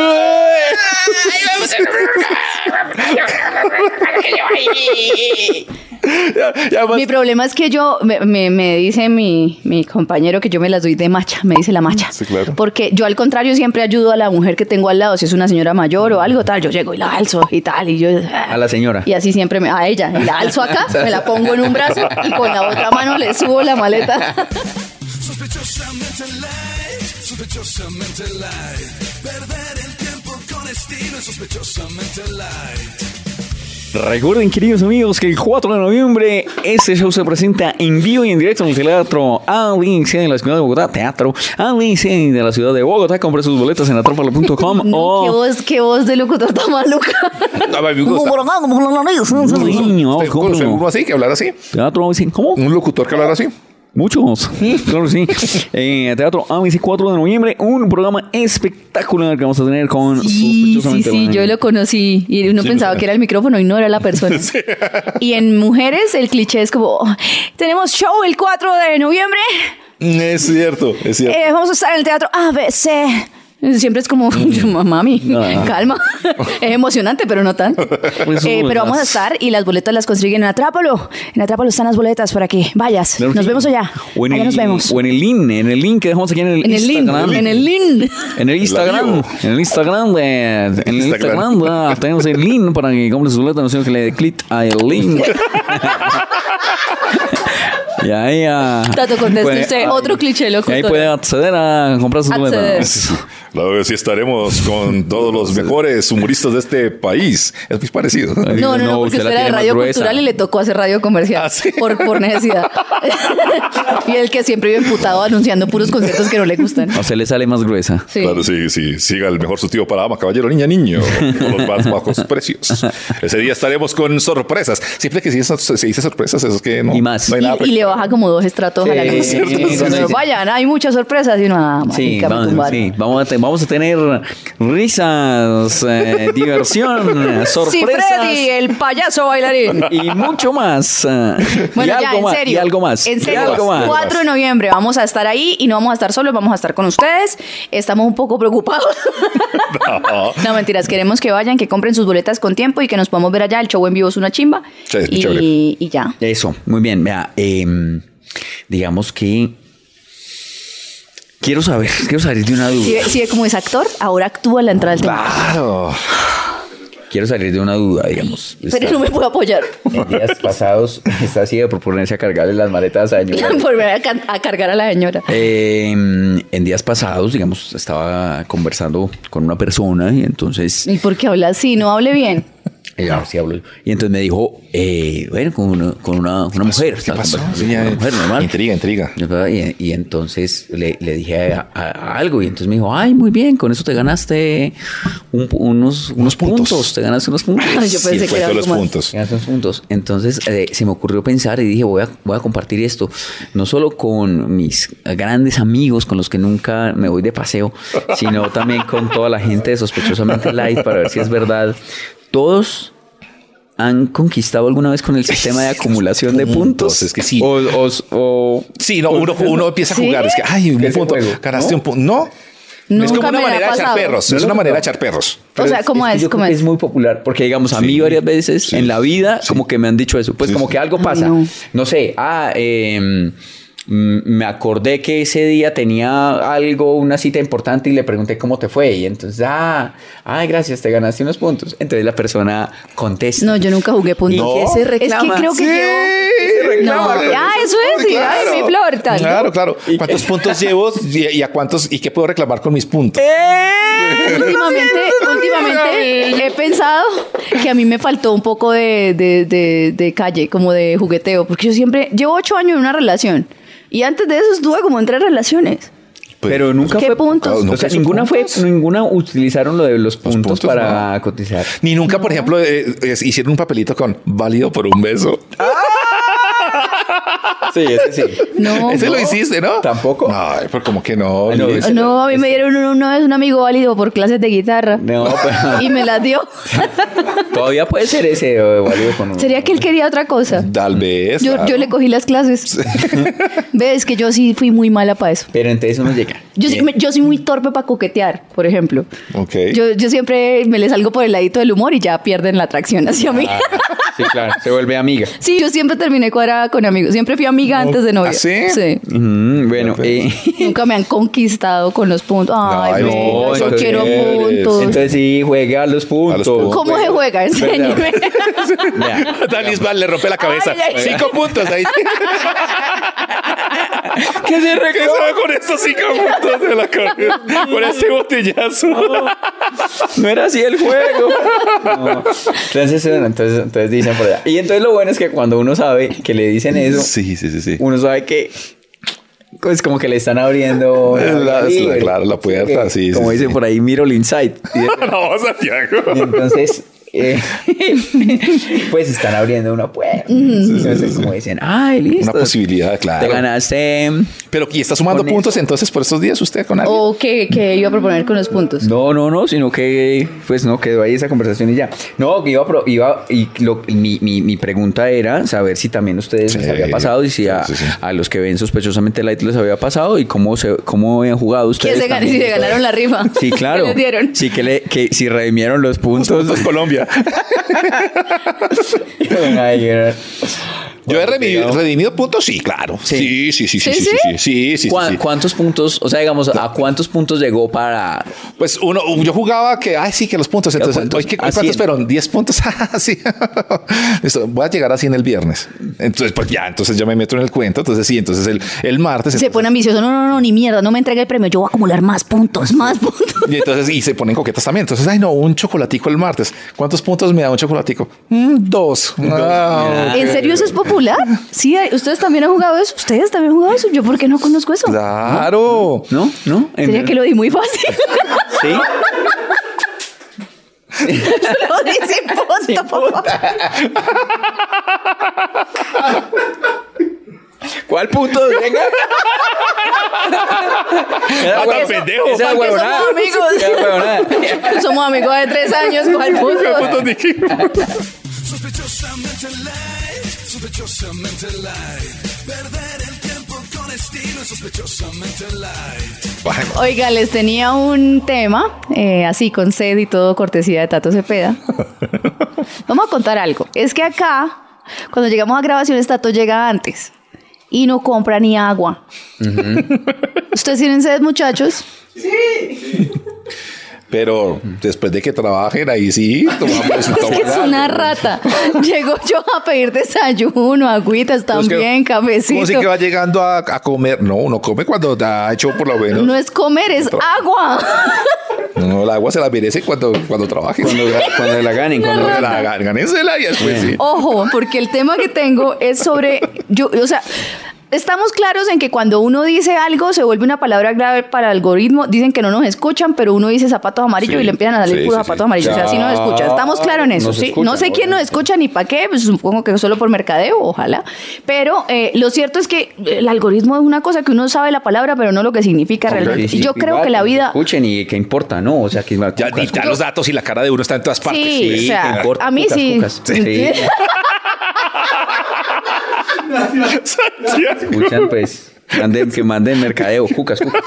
Speaker 1: Ya, ya, además-
Speaker 2: Mi problema es que yo, me, me, me dice mi, mi compañero que yo me las doy de macha, me dice la macha.
Speaker 1: Sí, claro.
Speaker 2: Porque yo al contrario siempre ayudo a la mujer que tengo al lado, si es una señora mayor o algo tal, yo llego y la alzo y tal, y yo...
Speaker 3: A la señora.
Speaker 2: Y así siempre, me, a ella, y la alzo acá, me la pongo en un brazo y con la otra mano le subo la maleta.
Speaker 5: Sospechosamente light, sospechosamente light. Perder el tiempo con estilo es sospechosamente light.
Speaker 3: Recuerden, queridos amigos, que el cuatro de noviembre este show se presenta en vivo y en directo en el Teatro A B C de la ciudad de Bogotá. Teatro A B C de la ciudad de Bogotá. Compre sus boletas en atrápalo punto com.
Speaker 2: No,
Speaker 3: o...
Speaker 2: qué voz, qué voz de locutor tan maluca.
Speaker 1: A mí me gusta.
Speaker 3: Niño,
Speaker 1: ¿Usted conoce
Speaker 3: ¿cómo?
Speaker 1: uno así que hablara así?
Speaker 3: Teatro A B C. ¿Cómo?
Speaker 1: Un locutor que hablara así.
Speaker 3: Muchos, claro que sí. Eh, Teatro A B C cuatro de noviembre, un programa espectacular que vamos a tener con
Speaker 2: Sí, sí,
Speaker 3: sospechosamente
Speaker 2: sí,
Speaker 3: Light.
Speaker 2: yo lo conocí y uno
Speaker 1: Sí,
Speaker 2: pensaba
Speaker 1: lo
Speaker 2: que era el micrófono y no era la persona. Y en mujeres el cliché es como, "Oh, tenemos show el cuatro de noviembre,
Speaker 1: Es cierto, es cierto.
Speaker 2: eh, vamos a estar en el teatro A B C. Siempre es como, mami,
Speaker 3: No, no.
Speaker 2: calma. Es emocionante, pero no tanto.
Speaker 3: Pues,
Speaker 2: Eh, pero vamos a estar y las boletas las consiguen en Atrápalo. En Atrápalo están las boletas para que vayas.
Speaker 3: Claro que
Speaker 2: Nos
Speaker 3: sí.
Speaker 2: vemos allá.
Speaker 3: O en
Speaker 2: Allá
Speaker 3: el,
Speaker 2: nos vemos.
Speaker 3: O en el link, en el link que dejamos aquí en el
Speaker 2: En el link,
Speaker 3: Instagram.
Speaker 2: en el link.
Speaker 3: En el Instagram, en el Instagram, de, en el
Speaker 1: Instagram.
Speaker 3: Instagram, ah, tenemos el link para que compre su boleta, no sé que le dé clic al link. Y ahí ah,
Speaker 2: Tato, conteste
Speaker 3: puede-
Speaker 2: usted, otro cliché
Speaker 3: y
Speaker 2: locutor.
Speaker 3: ahí puede acceder a comprar sus
Speaker 2: Acceder.
Speaker 3: boletas.
Speaker 1: Claro que sí estaremos con todos los mejores humoristas de este país. Es muy parecido.
Speaker 2: No, no, no,
Speaker 3: No,
Speaker 2: porque
Speaker 3: usted la
Speaker 2: usted era de
Speaker 3: tiene más
Speaker 2: radio
Speaker 3: gruesa.
Speaker 2: cultural y le tocó hacer radio comercial
Speaker 1: Ah, ¿sí?
Speaker 2: por, por necesidad. Y el que siempre vive emputado anunciando puros conciertos que no le gustan.
Speaker 3: A usted le sale más gruesa.
Speaker 2: Sí.
Speaker 1: Claro, sí, sí. Siga el mejor surtido para ama, caballero, niña, niño. Con los más bajos precios. Ese día estaremos con sorpresas. Siempre que se dice, se dice sorpresas, eso es que no.
Speaker 3: Y más.
Speaker 1: No hay
Speaker 2: Y,
Speaker 1: nada.
Speaker 2: y le baja como dos estratos a la
Speaker 3: Sí,
Speaker 2: luz.
Speaker 3: sí,
Speaker 1: sí, sí,
Speaker 2: Cuando
Speaker 3: sí.
Speaker 2: vayan, hay muchas sorpresas y uno, ah,
Speaker 3: Sí,
Speaker 2: marica, me
Speaker 3: vamos,
Speaker 2: tumbaron.
Speaker 3: sí, vamos, a te- vamos a tener risas, eh, diversión,
Speaker 2: Sí,
Speaker 3: sorpresas
Speaker 2: Freddy, el payaso bailarín.
Speaker 3: y mucho más. eh,
Speaker 2: Bueno,
Speaker 3: y
Speaker 2: ya,
Speaker 3: algo
Speaker 2: en
Speaker 3: más,
Speaker 2: serio.
Speaker 3: y algo más.
Speaker 2: En
Speaker 3: y
Speaker 2: serio,
Speaker 3: algo más.
Speaker 2: cuatro de noviembre vamos a estar ahí y no vamos a estar solos, vamos a estar con ustedes. Estamos un poco preocupados.
Speaker 1: No.
Speaker 2: No, mentiras, queremos que vayan, que compren sus boletas con tiempo y que nos podamos ver allá. El show en vivo es una chimba.
Speaker 1: Sí, es muy chévere.
Speaker 2: y, y ya.
Speaker 3: Eso, muy bien. Vea, em, digamos que quiero saber, quiero salir de una duda.
Speaker 2: Si ve, si ve cómo es actor, ahora actúa en la entrada del tema.
Speaker 1: Claro.
Speaker 3: Quiero salir de una duda, digamos.
Speaker 2: Pero
Speaker 3: Está-
Speaker 2: no me puedo apoyar.
Speaker 3: En días pasados está así de proponerse a cargarle las maletas a señora.
Speaker 2: Volver a, ca- a cargar a la señora.
Speaker 3: Eh, en días pasados, digamos, estaba conversando con una persona y entonces,
Speaker 2: ¿Y por qué habla así? No hable bien.
Speaker 3: eh, ahora sí hablo yo. Y entonces me dijo, eh, bueno, con una, con una, una mujer.
Speaker 1: ¿Qué
Speaker 3: estaba
Speaker 1: pasó?
Speaker 3: conversando
Speaker 1: Sí,
Speaker 3: con
Speaker 1: ya,
Speaker 3: una mujer normal.
Speaker 1: Intriga, intriga.
Speaker 3: Y, y entonces le, le dije a, a- a algo y entonces me dijo, ay, muy bien, con eso te ganaste un- unos, unos
Speaker 1: puntos.
Speaker 3: puntos. te ganaste unos puntos.
Speaker 2: Ay, yo pensé
Speaker 1: Sí,
Speaker 2: que
Speaker 1: fue
Speaker 2: era
Speaker 1: todos
Speaker 2: algo
Speaker 1: los
Speaker 2: más.
Speaker 1: puntos.
Speaker 3: Te ganaste unos puntos. Entonces eh, se me ocurrió pensar y dije, voy a, voy a compartir esto, no solo con mis grandes amigos con los que nunca me voy de paseo, sino también con toda la gente de Sospechosamente Light para ver si es verdad. Todos han conquistado alguna vez con el sistema de acumulación de puntos.
Speaker 1: Puntos, es que sí.
Speaker 3: O, o- o-
Speaker 1: Sí, no, uno, uno empieza a
Speaker 2: ¿Sí?
Speaker 1: jugar. Es que, ay, un
Speaker 3: Ese
Speaker 1: punto.
Speaker 3: juego,
Speaker 1: Ganaste
Speaker 3: ¿no?
Speaker 1: un punto. No.
Speaker 2: Nunca
Speaker 1: es como una
Speaker 2: me la ha
Speaker 1: manera de echar
Speaker 2: pasado.
Speaker 1: perros.
Speaker 3: No
Speaker 1: Es
Speaker 3: lo
Speaker 1: una
Speaker 3: he
Speaker 1: manera de
Speaker 3: jugado.
Speaker 1: echar perros.
Speaker 2: O sea, ¿cómo
Speaker 3: que
Speaker 2: es?
Speaker 3: yo
Speaker 2: ¿Cómo
Speaker 3: creo que
Speaker 2: es?
Speaker 3: es muy popular porque digamos a mí varias veces
Speaker 1: sí.
Speaker 3: en la vida como que me han dicho eso pues
Speaker 1: Sí,
Speaker 3: como
Speaker 1: sí.
Speaker 3: que algo pasa
Speaker 2: no.
Speaker 3: no, sé ah eh, mm, me acordé que ese día tenía algo una cita importante y le pregunté cómo te fue y entonces ah ay gracias te ganaste unos puntos entonces la persona contesta
Speaker 2: No, yo nunca jugué puntos.
Speaker 3: ¿Y
Speaker 1: No.
Speaker 3: qué se reclama?
Speaker 2: Es que creo que
Speaker 1: Sí.
Speaker 2: llevo...
Speaker 3: reclama,
Speaker 2: No,
Speaker 3: pero
Speaker 2: ya, eso es, sí, ay, mi flor, tal.
Speaker 1: Claro, claro. ¿Cuántos puntos llevo y, y a cuántos y qué puedo reclamar con mis puntos?
Speaker 2: Últimamente, últimamente he pensado que a mí me faltó un poco de, de, de, de calle, como de jugueteo, porque yo siempre llevo ocho años en una relación y antes de eso estuve como en tres relaciones.
Speaker 3: pero nunca
Speaker 2: ¿Qué
Speaker 3: fue
Speaker 2: puntos?
Speaker 3: o sea,
Speaker 1: ¿Nunca hizo
Speaker 3: ninguna fue
Speaker 1: puntos?
Speaker 3: ninguna utilizaron lo de los puntos,
Speaker 1: puntos,
Speaker 3: para cotizar
Speaker 1: Ni nunca, por ejemplo, eh, eh, hicieron un papelito con válido por un beso.
Speaker 3: Sí, ese sí.
Speaker 2: No.
Speaker 1: Ese lo hiciste, ¿no?
Speaker 3: ¿Tampoco?
Speaker 1: Ay, pero como que no.
Speaker 3: Ay, no,
Speaker 1: Liz.
Speaker 3: ese-
Speaker 2: No, a mí me dieron una una vez un amigo válido por clases de guitarra.
Speaker 3: No, pero
Speaker 2: Y me las dio.
Speaker 3: todavía puede ser ese o válido con un...
Speaker 2: ¿Sería que él quería otra cosa?
Speaker 1: Tal vez.
Speaker 2: Yo,
Speaker 1: claro.
Speaker 2: yo le cogí las clases. Ves que yo sí fui muy mala para eso.
Speaker 3: Pero entonces uno llega.
Speaker 2: Yo, sí-
Speaker 3: Bien.
Speaker 2: me- yo soy muy torpe para coquetear, por ejemplo.
Speaker 1: Ok.
Speaker 2: Yo, yo siempre me le salgo por el ladito del humor y ya pierden la atracción hacia mí.
Speaker 3: Ah, sí, claro. Se vuelve amiga.
Speaker 2: Sí, yo siempre terminé cuadrada con amigos. Siempre fui amiga antes de novia.
Speaker 1: ¿Ah, sí?
Speaker 2: Sí.
Speaker 3: Mm, bueno, eh,
Speaker 2: Nunca me han conquistado con los puntos. Ay,
Speaker 1: Ay,
Speaker 2: venga,
Speaker 1: no,
Speaker 2: yo
Speaker 3: entonces-
Speaker 2: quiero puntos.
Speaker 3: entonces sí, juega a los puntos.
Speaker 1: A los puntos.
Speaker 2: ¿Cómo se juega? Enséñeme.
Speaker 3: Vea.
Speaker 1: Danis Val le rompe la cabeza.
Speaker 2: Ay, ay, ay.
Speaker 1: Cinco puntos ahí.
Speaker 3: ¿Qué se
Speaker 1: ¿Qué sabe con estos cinco puntos de la cabeza? Con ese botellazo.
Speaker 3: No era así el juego. No. Entonces, bueno, entonces, entonces dicen por allá. Y entonces lo bueno es que cuando uno sabe que le dicen eso,
Speaker 1: Sí, sí, sí, sí.
Speaker 3: uno sabe que es como que le están abriendo
Speaker 1: La- la-
Speaker 3: Sí,
Speaker 1: claro, la puerta,
Speaker 3: que,
Speaker 1: sí,
Speaker 3: como
Speaker 1: sí,
Speaker 3: dicen
Speaker 1: sí.
Speaker 3: por ahí, miro el insight. Y,
Speaker 1: No, Santiago.
Speaker 3: y entonces eh, pues están abriendo una puerta. Entonces como dicen, ay, listo.
Speaker 1: Una posibilidad, claro.
Speaker 3: Te ganaste.
Speaker 1: Pero ¿y está sumando
Speaker 3: Con
Speaker 1: puntos
Speaker 3: eso.
Speaker 1: entonces por estos días usted con alguien?
Speaker 2: ¿O qué, qué iba a proponer con los puntos?
Speaker 3: No, no, no, sino que pues no quedó ahí esa conversación y ya. No, que iba, a pro- iba y lo- mi, mi, mi pregunta era saber si también a ustedes
Speaker 1: Sí,
Speaker 3: les había pasado y si a,
Speaker 1: sí, sí.
Speaker 3: a los que ven sospechosamente light les había pasado y cómo se cómo habían jugado ustedes.
Speaker 2: ¿Quién se ganó?
Speaker 3: también.
Speaker 2: Si se ganaron la rifa.
Speaker 3: Sí, claro.
Speaker 2: ¿Qué les dieron?
Speaker 3: Sí, que, le, que si redimieron los puntos.
Speaker 1: Puntos Colombia.
Speaker 3: Ay, era-
Speaker 1: Yo he redimido,
Speaker 3: Digamos.
Speaker 1: redimido puntos, sí, claro.
Speaker 3: Sí.
Speaker 1: Sí, sí, sí, sí,
Speaker 2: ¿Sí,
Speaker 1: sí,
Speaker 2: sí?
Speaker 1: sí, sí, sí, sí,
Speaker 3: ¿Cuá-
Speaker 1: sí.
Speaker 3: ¿Cuántos puntos? O sea, digamos, ¿a cuántos puntos llegó para...?
Speaker 1: Pues uno, yo jugaba que, ay, sí, que los puntos. Entonces,
Speaker 3: ¿cuántos?
Speaker 1: hoy, ¿qué-
Speaker 3: ¿A
Speaker 1: ¿cuántos
Speaker 3: cien?
Speaker 1: fueron? diez puntos. Ah, sí. Listo, voy a llegar así en el viernes. Entonces, pues ya, entonces yo me meto en el cuento. Entonces, sí, entonces el, el martes.
Speaker 2: Se
Speaker 1: entonces-
Speaker 2: pone ambicioso. No, no, no, ni mierda. No me entregue el premio. Yo voy a acumular más puntos, más puntos.
Speaker 1: Y entonces, y se ponen coquetas también. Entonces, ay, no, un chocolatico el martes. ¿Cuántos puntos me da un chocolatico? Mm, dos. Ah, ok.
Speaker 2: ¿En serio eso es popular? Sí, hay- ¿ustedes también han jugado eso? ¿Ustedes también han jugado eso? ¿Yo por qué no conozco eso?
Speaker 1: Claro.
Speaker 3: ¿No? ¿No? ¿En
Speaker 2: Sería
Speaker 3: verdad?
Speaker 2: que lo di muy fácil.
Speaker 3: ¿Sí?
Speaker 2: Lo di sin punto.
Speaker 3: ¿Cuál punto? Venga. Era
Speaker 1: Ah, tan
Speaker 3: huevo-
Speaker 1: pendejo.
Speaker 3: Esa
Speaker 2: Porque
Speaker 3: huevonada.
Speaker 2: somos amigos.
Speaker 3: Esa huevonada.
Speaker 2: Somos amigos de tres años. ¿Cuál punto?
Speaker 1: ¿Cuántos dijimos?
Speaker 5: Sospechosamente light, sospechosamente light. Perder el tiempo con estilo es sospechosamente light.
Speaker 1: Bajemos.
Speaker 2: Oiga, les tenía un tema, eh, así con sed y todo, cortesía de Tato Cepeda. Vamos a contar algo. Es que acá, cuando llegamos a grabaciones, Tato llega antes y no compra ni agua. ¿Ustedes tienen sed, muchachos?
Speaker 1: Pero después de que trabajen, ahí sí, tomamos,
Speaker 2: Es que es
Speaker 1: tomamos
Speaker 2: una
Speaker 1: algo.
Speaker 2: rata. Llego yo a pedir desayuno, agüitas
Speaker 1: Pues que-
Speaker 2: también, cafecito.
Speaker 1: ¿Cómo sí que va llegando a, a comer? No, uno come cuando ha hecho por lo menos.
Speaker 2: No es comer, es agua.
Speaker 1: No, el agua se la merece cuando, cuando trabaje.
Speaker 3: Cuando, cuando la ganen. Cuando
Speaker 1: Cuando la hagan, gánensela y después sí.
Speaker 2: Ojo, porque el tema que tengo es sobre, yo, o sea, estamos claros en que cuando uno dice algo se vuelve una palabra grave para el algoritmo. Dicen que no nos escuchan, pero uno dice zapatos amarillos
Speaker 1: Sí,
Speaker 2: y le empiezan a salir
Speaker 1: sí,
Speaker 2: puros
Speaker 1: sí,
Speaker 2: zapatos
Speaker 1: sí.
Speaker 2: amarillos. O sea, así nos escucha. Estamos claros en eso,
Speaker 3: Nos
Speaker 2: ¿sí?
Speaker 3: escuchan,
Speaker 2: No sé quién nos
Speaker 3: obviamente.
Speaker 2: escucha ni para qué, pues supongo que solo por mercadeo, ojalá. Pero eh, lo cierto es que el algoritmo es una cosa que uno sabe la palabra, pero no lo que significa realmente.
Speaker 3: Sí,
Speaker 2: Y
Speaker 3: sí,
Speaker 2: yo creo
Speaker 3: igual,
Speaker 2: que la vida...
Speaker 3: Escuchen y qué importa, ¿no? O sea, que
Speaker 1: Ya ni dar los datos y la cara de uno está en todas partes.
Speaker 2: Sí, o
Speaker 3: Sí,
Speaker 2: sea,
Speaker 3: ¿qué importa?
Speaker 2: a mí
Speaker 3: Cucas,
Speaker 2: sí.
Speaker 3: cucas. Sí.
Speaker 1: Santiago.
Speaker 3: Escuchan, pues. Manden, que manden mercadeo, cucas, cucas.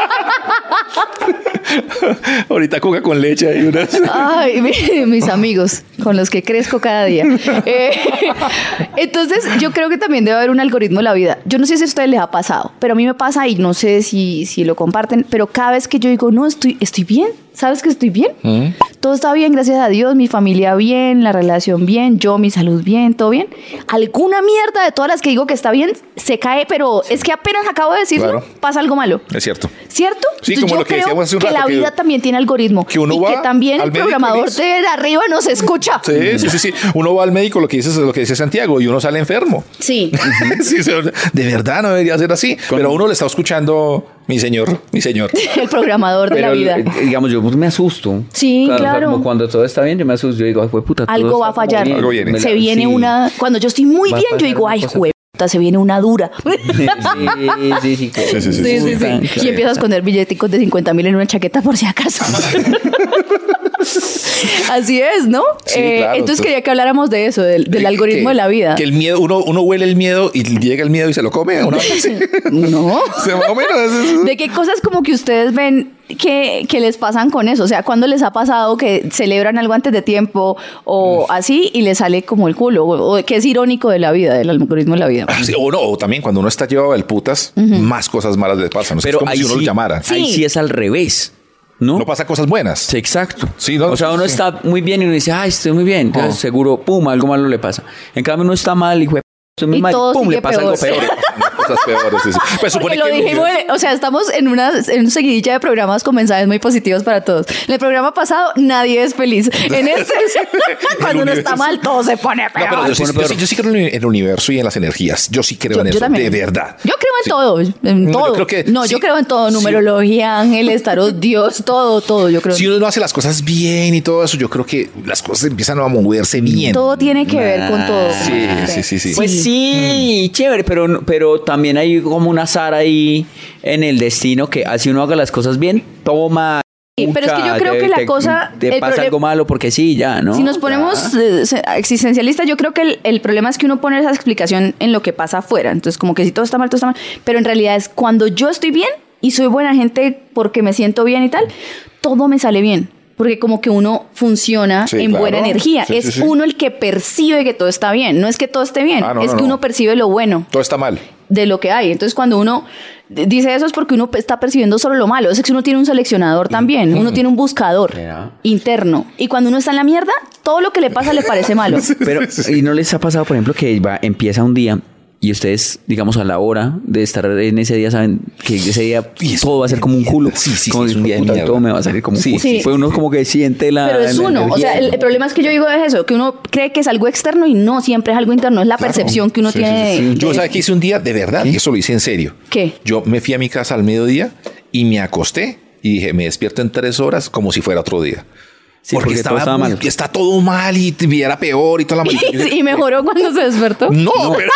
Speaker 1: Ahorita coca con leche hay unas.
Speaker 2: Ay, mi- mis amigos con los que crezco cada día. Eh, entonces, yo creo que también debe haber un algoritmo en la vida. Yo no sé si a ustedes les ha pasado, pero a mí me pasa y no sé si, si lo comparten, pero cada vez que yo digo, no, estoy, estoy bien, ¿sabes que estoy bien? Todo está bien, gracias a Dios, mi familia bien, la relación bien, yo, mi salud bien, todo bien. Alguna mierda de todas las que digo que está bien se cae, pero es que apenas acabo de decirlo,
Speaker 1: Claro.
Speaker 2: pasa algo malo.
Speaker 1: Es cierto.
Speaker 2: ¿Cierto?
Speaker 1: Sí,
Speaker 2: Entonces,
Speaker 1: como
Speaker 2: yo
Speaker 1: lo que
Speaker 2: creo
Speaker 1: decíamos hace un
Speaker 2: que
Speaker 1: rato,
Speaker 2: la
Speaker 1: que-
Speaker 2: vida también tiene algoritmo.
Speaker 1: que uno
Speaker 2: y
Speaker 1: va
Speaker 2: que también
Speaker 1: al
Speaker 2: el
Speaker 1: médico y
Speaker 2: programador
Speaker 1: dice-
Speaker 2: de arriba nos escucha.
Speaker 1: Sí, sí, sí, sí. Uno va al médico, lo que dice es lo que dice Santiago, y uno sale enfermo.
Speaker 2: Sí.
Speaker 1: Sí, sí, de verdad no debería ser así. Pero uno le está escuchando, mi señor, mi señor.
Speaker 2: El programador de
Speaker 3: Pero,
Speaker 2: la vida.
Speaker 3: eh, digamos, yo me asusto.
Speaker 2: Sí,
Speaker 3: o sea,
Speaker 2: claro.
Speaker 3: como cuando todo está bien, yo me asusto. Yo digo, ay, fue puta. todo
Speaker 2: Algo
Speaker 3: está
Speaker 2: va a
Speaker 3: como
Speaker 2: fallar.
Speaker 3: bien.
Speaker 1: Algo viene.
Speaker 3: Me
Speaker 2: Se
Speaker 3: la-
Speaker 2: viene
Speaker 3: sí.
Speaker 2: una. Cuando yo estoy muy
Speaker 3: Va a
Speaker 2: bien, yo
Speaker 3: pasar
Speaker 2: digo,
Speaker 3: una
Speaker 2: ay,
Speaker 3: cosa.
Speaker 2: jue se viene una dura.
Speaker 3: Sí, sí, sí.
Speaker 1: Sí, sí, sí,
Speaker 2: Sí, sí, sí. Y empiezas a esconder billeticos de cincuenta mil en una chaqueta por si acaso. Así es, ¿no?
Speaker 1: Sí,
Speaker 2: Eh,
Speaker 1: claro,
Speaker 2: entonces
Speaker 1: entonces-
Speaker 2: quería que habláramos de eso, del, del
Speaker 1: Que-
Speaker 2: algoritmo
Speaker 1: que-
Speaker 2: de la vida.
Speaker 1: Que el miedo, uno, uno huele el miedo y llega el miedo y se lo come. Una vez así.
Speaker 2: No.
Speaker 1: O sea, más o menos. es- es-
Speaker 2: ¿De qué cosas como que ustedes ven que, que les pasan con eso? O sea, ¿cuándo les ha pasado que celebran algo antes de tiempo o así y les sale como el culo? O, o que es irónico de la vida, del algoritmo de la vida.
Speaker 1: Sí, o no, o también cuando uno está llevado del putas, más cosas malas le pasan. O sea,
Speaker 3: Pero
Speaker 1: es como
Speaker 3: ahí
Speaker 1: si uno
Speaker 3: sí,
Speaker 1: lo llamara.
Speaker 3: ahí
Speaker 2: Sí.
Speaker 3: sí es al revés, ¿no?
Speaker 1: No pasa cosas buenas.
Speaker 3: Sí, exacto.
Speaker 1: Sí, no,
Speaker 3: o sea, uno
Speaker 1: sí.
Speaker 3: está muy bien y uno dice, ay, estoy muy bien. Entonces,
Speaker 1: Oh.
Speaker 3: seguro, pum, algo malo le pasa. En cambio, uno está mal y, güey, estoy muy
Speaker 2: Y
Speaker 3: mal,
Speaker 2: todo
Speaker 3: pum,
Speaker 2: sigue
Speaker 3: le pasa
Speaker 2: peor.
Speaker 3: algo peor.
Speaker 1: Cosas peores. Sí, sí. Pues supone
Speaker 2: Porque lo
Speaker 1: que
Speaker 2: dijimos, o sea, estamos en una, en una seguidilla de programas con mensajes muy positivos para todos. En el programa pasado, nadie es feliz. En este, cuando uno está mal, todo se pone
Speaker 1: No,
Speaker 2: peor.
Speaker 1: pero yo, sí,
Speaker 3: pone
Speaker 1: yo
Speaker 3: peor.
Speaker 1: sí- yo sí creo en el universo y en las energías. Yo sí creo
Speaker 2: Yo-
Speaker 1: en
Speaker 2: yo
Speaker 1: eso,
Speaker 2: también.
Speaker 1: de verdad.
Speaker 2: Yo creo en
Speaker 1: Sí.
Speaker 2: todo, en
Speaker 1: No, yo
Speaker 2: todo.
Speaker 1: creo que
Speaker 2: no,
Speaker 1: sí.
Speaker 2: yo creo en todo,
Speaker 1: Sí.
Speaker 2: numerología, ángeles, tarot, Dios, todo, todo, yo creo.
Speaker 1: Si uno no hace las cosas bien y todo eso, yo creo que las cosas empiezan a moverse bien.
Speaker 2: Todo tiene que ver con todo.
Speaker 1: Sí, sí, sí, sí.
Speaker 3: Pues sí, chévere, pero, pero también hay como un azar ahí en el destino que así uno haga las cosas bien, toma.
Speaker 2: Sí, pero es que yo
Speaker 3: mucha,
Speaker 2: creo
Speaker 3: te-
Speaker 2: que la
Speaker 3: te-
Speaker 2: cosa-
Speaker 3: Te
Speaker 2: el
Speaker 3: pasa
Speaker 2: problema-
Speaker 3: algo malo porque sí, ya, ¿no?
Speaker 2: Si nos ponemos eh, se- existencialistas, yo creo que el, el problema es que uno pone esa explicación en lo que pasa afuera. Entonces, como que si todo está mal, todo está mal. Pero en realidad es cuando yo estoy bien y soy buena gente porque me siento bien y tal, todo me sale bien. Porque como que uno funciona
Speaker 1: Sí,
Speaker 2: en
Speaker 1: claro.
Speaker 2: buena energía.
Speaker 1: Sí,
Speaker 2: es
Speaker 1: sí, sí.
Speaker 2: uno el que percibe que todo está bien. No es que todo esté bien,
Speaker 1: Ah, no,
Speaker 2: es
Speaker 1: no,
Speaker 2: que
Speaker 1: no.
Speaker 2: uno percibe lo bueno
Speaker 1: Todo está mal.
Speaker 2: de lo que hay. Entonces, cuando uno d- dice eso es porque uno está percibiendo solo lo malo. Es que uno tiene un seleccionador también, uno tiene un buscador
Speaker 3: Ya.
Speaker 2: interno. Y cuando uno está en la mierda, todo lo que le pasa le parece malo.
Speaker 3: Pero, ¿y no les ha pasado, por ejemplo, que va, empieza un día y ustedes, digamos, a la hora de estar en ese día, saben que ese día
Speaker 1: Y es-
Speaker 3: todo va a ser como un culo?
Speaker 1: Sí, sí,
Speaker 3: como
Speaker 1: sí, es un
Speaker 3: que,
Speaker 1: día de
Speaker 3: puta,
Speaker 1: mierda.
Speaker 3: todo me va a salir como un
Speaker 1: Sí,
Speaker 3: culo.
Speaker 2: sí.
Speaker 3: Pues uno como que siente la.
Speaker 2: Pero es
Speaker 3: la
Speaker 2: uno, o
Speaker 3: energía.
Speaker 2: sea, el, el problema es que yo digo es eso, que uno cree que es algo externo y no, siempre es algo interno, es la percepción que uno
Speaker 1: Sí,
Speaker 2: tiene
Speaker 1: sí, sí.
Speaker 2: de-
Speaker 1: Yo,
Speaker 2: de-
Speaker 1: ¿sabes qué hice un día? De verdad, y eso lo hice en serio.
Speaker 2: ¿Qué?
Speaker 1: Yo me fui a mi casa al mediodía y me acosté y dije, me despierto en tres horas como si fuera otro día.
Speaker 3: Sí, porque todo estaba
Speaker 1: muy-
Speaker 3: mal.
Speaker 1: está todo mal y, y era peor y toda la
Speaker 2: y, y mejoró cuando se despertó.
Speaker 1: No, pero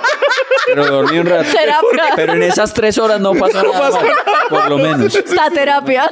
Speaker 3: Pero dormí un rato.
Speaker 2: Terapia.
Speaker 3: Pero en esas tres horas no pasó nada mal, por lo menos.
Speaker 2: La terapia.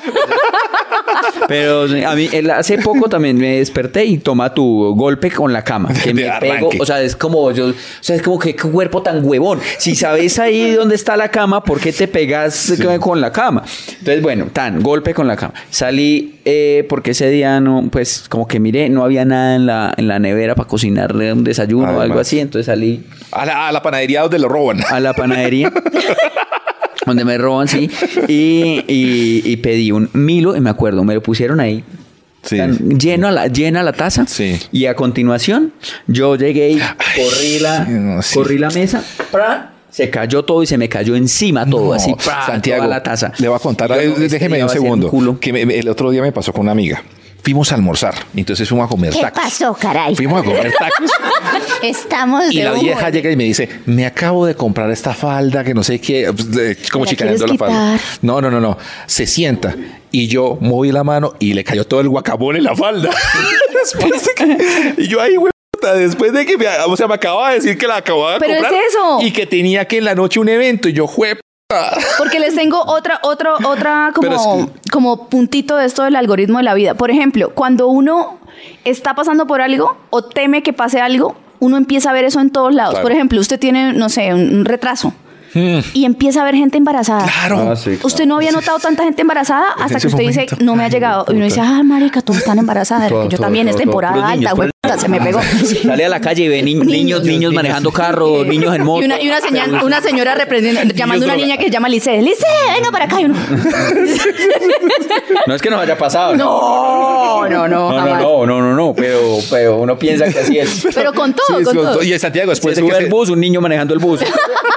Speaker 3: Pero a mí el- hace poco también me desperté y toma tu golpe con la cama. Que
Speaker 1: De
Speaker 3: me pego,
Speaker 1: arranque.
Speaker 3: o sea, es como yo, o sea, es como que qué cuerpo tan huevón. Si sabes ahí dónde está la cama, ¿por qué te pegas con la cama? Entonces, bueno, tan, golpe con la cama. Salí eh, porque ese día no, pues como que miré, no había nada en la, en la nevera para cocinarle un desayuno o algo
Speaker 1: Además.
Speaker 3: así. Entonces salí
Speaker 1: a la, a la panadería donde lo roban.
Speaker 3: a la panadería donde me roban, sí, y, y, y pedí un Milo, y me acuerdo, me lo pusieron ahí.
Speaker 1: Sí.
Speaker 3: Tan lleno a la, llena la taza.
Speaker 1: Sí.
Speaker 3: Y a continuación, yo llegué y corrí la,
Speaker 1: no, sí.
Speaker 3: corrí la mesa, ¡pra! Se cayó todo y se me cayó encima todo,
Speaker 1: No,
Speaker 3: así, ¡pra!
Speaker 1: Santiago,
Speaker 3: toda la taza.
Speaker 1: le voy a contar,
Speaker 3: Yo,
Speaker 1: eh,
Speaker 3: este
Speaker 1: déjeme
Speaker 3: día
Speaker 1: un
Speaker 3: va a ser
Speaker 1: segundo,
Speaker 3: culo.
Speaker 1: que me- el otro día me pasó con una amiga. Fuimos a almorzar, entonces fuimos a comer
Speaker 6: ¿Qué
Speaker 1: tacos.
Speaker 6: pasó, caray?
Speaker 1: Fuimos a comer tacos
Speaker 6: Estamos
Speaker 1: y
Speaker 6: de
Speaker 1: la
Speaker 6: humor.
Speaker 1: vieja llega y me dice, me acabo de comprar esta falda que no sé qué, pues, de- como
Speaker 2: ¿Me la
Speaker 1: chicaneando la
Speaker 2: quieres
Speaker 1: falda.
Speaker 2: quitar?
Speaker 1: No, no, no, no. Se sienta y yo moví la mano y le cayó todo el guacamole en la falda. Después de que- y yo ahí, güey. puta, Después de que me, o sea, me acababa de decir que la acababa de
Speaker 2: Pero es
Speaker 1: comprar
Speaker 2: eso.
Speaker 1: y que tenía que en la noche un evento y yo, jue
Speaker 2: Porque les tengo otra, otra, otra
Speaker 1: Pero
Speaker 2: como,
Speaker 1: es
Speaker 2: como puntito de esto del algoritmo de la vida. Por ejemplo, cuando uno está pasando por algo o teme que pase algo, uno empieza a ver eso en todos lados.
Speaker 1: Claro.
Speaker 2: Por ejemplo, usted tiene, no sé, un, un retraso. Y empieza a ver gente embarazada.
Speaker 1: Claro.
Speaker 3: Ah, sí, claro.
Speaker 2: Usted no había notado tanta gente embarazada hasta
Speaker 1: ese
Speaker 2: que usted
Speaker 1: momento.
Speaker 2: dice, no me ha
Speaker 1: Ay,
Speaker 2: llegado. Y uno dice,
Speaker 1: puta.
Speaker 2: ah, marica, todos están embarazadas.
Speaker 3: Todo,
Speaker 2: Yo
Speaker 3: todo,
Speaker 2: también,
Speaker 3: todo,
Speaker 2: es
Speaker 3: todo.
Speaker 2: temporada
Speaker 3: Puros niños,
Speaker 2: alta, güey,
Speaker 3: puros-
Speaker 2: puta, se me pegó.
Speaker 3: Sale a la calle y ve ni- niños, niños manejando carros, niños en moto.
Speaker 2: Y una, y una, señal- una señora reprendiendo, llamando a una niña que se llama Lice. Lice, venga para acá. Y uno,
Speaker 3: No es que nos haya pasado.
Speaker 2: no, no, no,
Speaker 3: No, no,
Speaker 2: jamás.
Speaker 3: no, no, no, no, pero, pero uno piensa que así es.
Speaker 2: Pero con todo,
Speaker 1: Sí,
Speaker 2: con
Speaker 1: sí,
Speaker 2: todo.
Speaker 1: Y en Santiago, después
Speaker 3: Se
Speaker 1: de que
Speaker 3: sube el
Speaker 1: se-
Speaker 3: bus, un niño manejando el bus.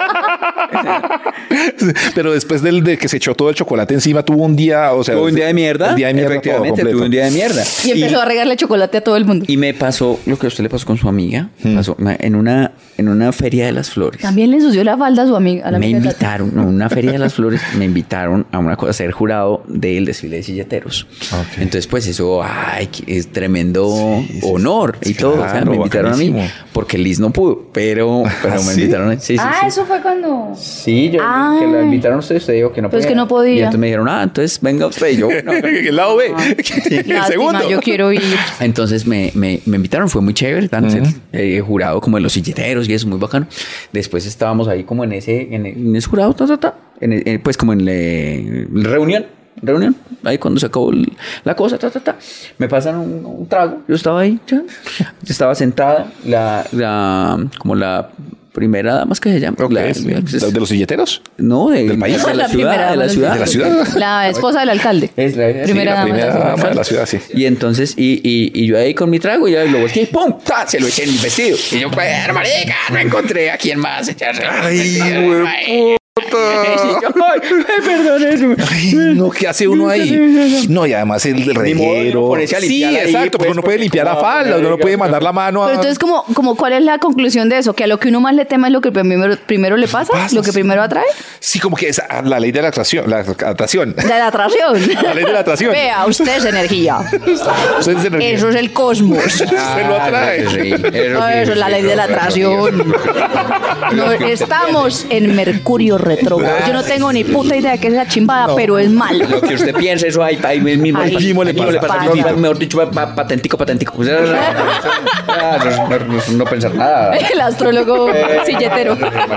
Speaker 1: Pero después del de que se echó todo el chocolate encima, tuvo un día, o sea,
Speaker 3: Tuve un día de mierda.
Speaker 1: Un día de mierda todo
Speaker 3: Efectivamente,
Speaker 1: completo.
Speaker 3: tuve un día de mierda.
Speaker 2: Y empezó a regarle chocolate a todo el mundo.
Speaker 3: Y me pasó lo que a usted le pasó con su amiga.
Speaker 1: Hmm.
Speaker 3: Pasó ma- en una, en una feria de las flores.
Speaker 2: También le ensució la falda a su amiga. A la
Speaker 3: Me
Speaker 2: amiga de Tati.
Speaker 3: invitaron, no, una feria de las flores, me invitaron a una cosa, a ser jurado del desfile de silleteros.
Speaker 1: Ok.
Speaker 3: Entonces, pues eso, ay, que es tremendo
Speaker 1: Sí, sí,
Speaker 3: honor
Speaker 1: sí,
Speaker 3: y todo. O sea,
Speaker 1: claro,
Speaker 3: me invitaron a mí.
Speaker 1: bacanísimo.
Speaker 3: porque Liz no pudo, pero, pero
Speaker 1: ¿Ah,
Speaker 3: me
Speaker 1: sí?
Speaker 3: invitaron. Sí, sí,
Speaker 2: ah,
Speaker 3: sí.
Speaker 2: eso fue cuando...
Speaker 3: Sí, yo
Speaker 2: Ah.
Speaker 3: que la invitaron a usted, usted dijo que no
Speaker 2: Pero es
Speaker 3: podía.
Speaker 2: que no podía.
Speaker 3: Y entonces me dijeron, ah, entonces venga usted y yo. No.
Speaker 1: El lado B. El
Speaker 2: Lástima,
Speaker 1: segundo.
Speaker 2: yo quiero ir.
Speaker 3: Entonces me, me, me invitaron, fue muy chévere, tan ser, eh, jurado como de los silleteros y eso, muy bacano. Después estábamos ahí como en ese, en, en ese jurado, ta, ta, ta, en, en- pues como en la reunión, reunión, ahí cuando se acabó el- la cosa, ta, ta, ta, me pasan un, un trago, yo estaba ahí, ya, yo estaba sentada, la, la, como la primera dama, ¿qué se llama?
Speaker 1: Ok,
Speaker 3: La-
Speaker 1: sí. ¿De los silleteros?
Speaker 3: no, de,
Speaker 1: ¿Del país?
Speaker 3: de la,
Speaker 2: La
Speaker 3: ciudad,
Speaker 2: primera
Speaker 3: de la
Speaker 2: dama
Speaker 3: ciudad.
Speaker 1: ¿De la ciudad?
Speaker 2: La esposa del alcalde.
Speaker 3: Es la,
Speaker 2: Primera
Speaker 3: sí, la
Speaker 2: dama.
Speaker 1: Primera dama de la ciudad, sí.
Speaker 3: Y entonces, y, y, y yo ahí con mi trago, y ya lo volteé, y ¡pum! ¡Ta! Se lo eché en el vestido. Y yo, pues, marica, no encontré a quién más echarse.
Speaker 1: Ay,
Speaker 3: Ay,
Speaker 1: puta.
Speaker 3: y yo, ay, perdón, eso.
Speaker 1: Ay, no, ¿qué hace uno ahí? No, y además el
Speaker 3: modo de
Speaker 1: reguero.
Speaker 3: uno ponerse a
Speaker 1: Sí,
Speaker 3: limpiar ahí,
Speaker 1: exacto, porque
Speaker 3: pues,
Speaker 1: uno puede
Speaker 3: porque
Speaker 1: limpiar la
Speaker 3: como,
Speaker 1: falda, uno no
Speaker 3: marica,
Speaker 1: puede mandar la mano a...
Speaker 2: Pero entonces, como, como, ¿cuál es la conclusión de eso? ¿Que a lo que uno más le tema es lo que primero, primero le pasa?
Speaker 1: Pasa,
Speaker 2: ¿Lo que
Speaker 1: sí.
Speaker 2: primero atrae?
Speaker 1: Sí, como que es ah, la ley de la atracción. La atracción.
Speaker 2: De la atracción.
Speaker 1: La ley de la atracción.
Speaker 2: Vea, usted es energía.
Speaker 1: Usted es energía.
Speaker 2: Eso es el cosmos.
Speaker 1: Se lo atrae.
Speaker 3: Ah, sí,
Speaker 2: No, eso es la ley de la atracción. No, estamos en Mercurio retrógrado. Yo no tengo ni puta idea de qué es esa chimbada, pero es malo.
Speaker 3: Lo que usted piensa, eso ahí, ahí mismo,
Speaker 2: Ahí
Speaker 3: mismo
Speaker 1: le
Speaker 3: le
Speaker 1: pasa.
Speaker 3: pasa.
Speaker 1: Mismito.
Speaker 3: Mejor dicho, pa- pa- patentico, patentico. Pues, ah, no, no, no, no pensar nada.
Speaker 2: El astrólogo silletero.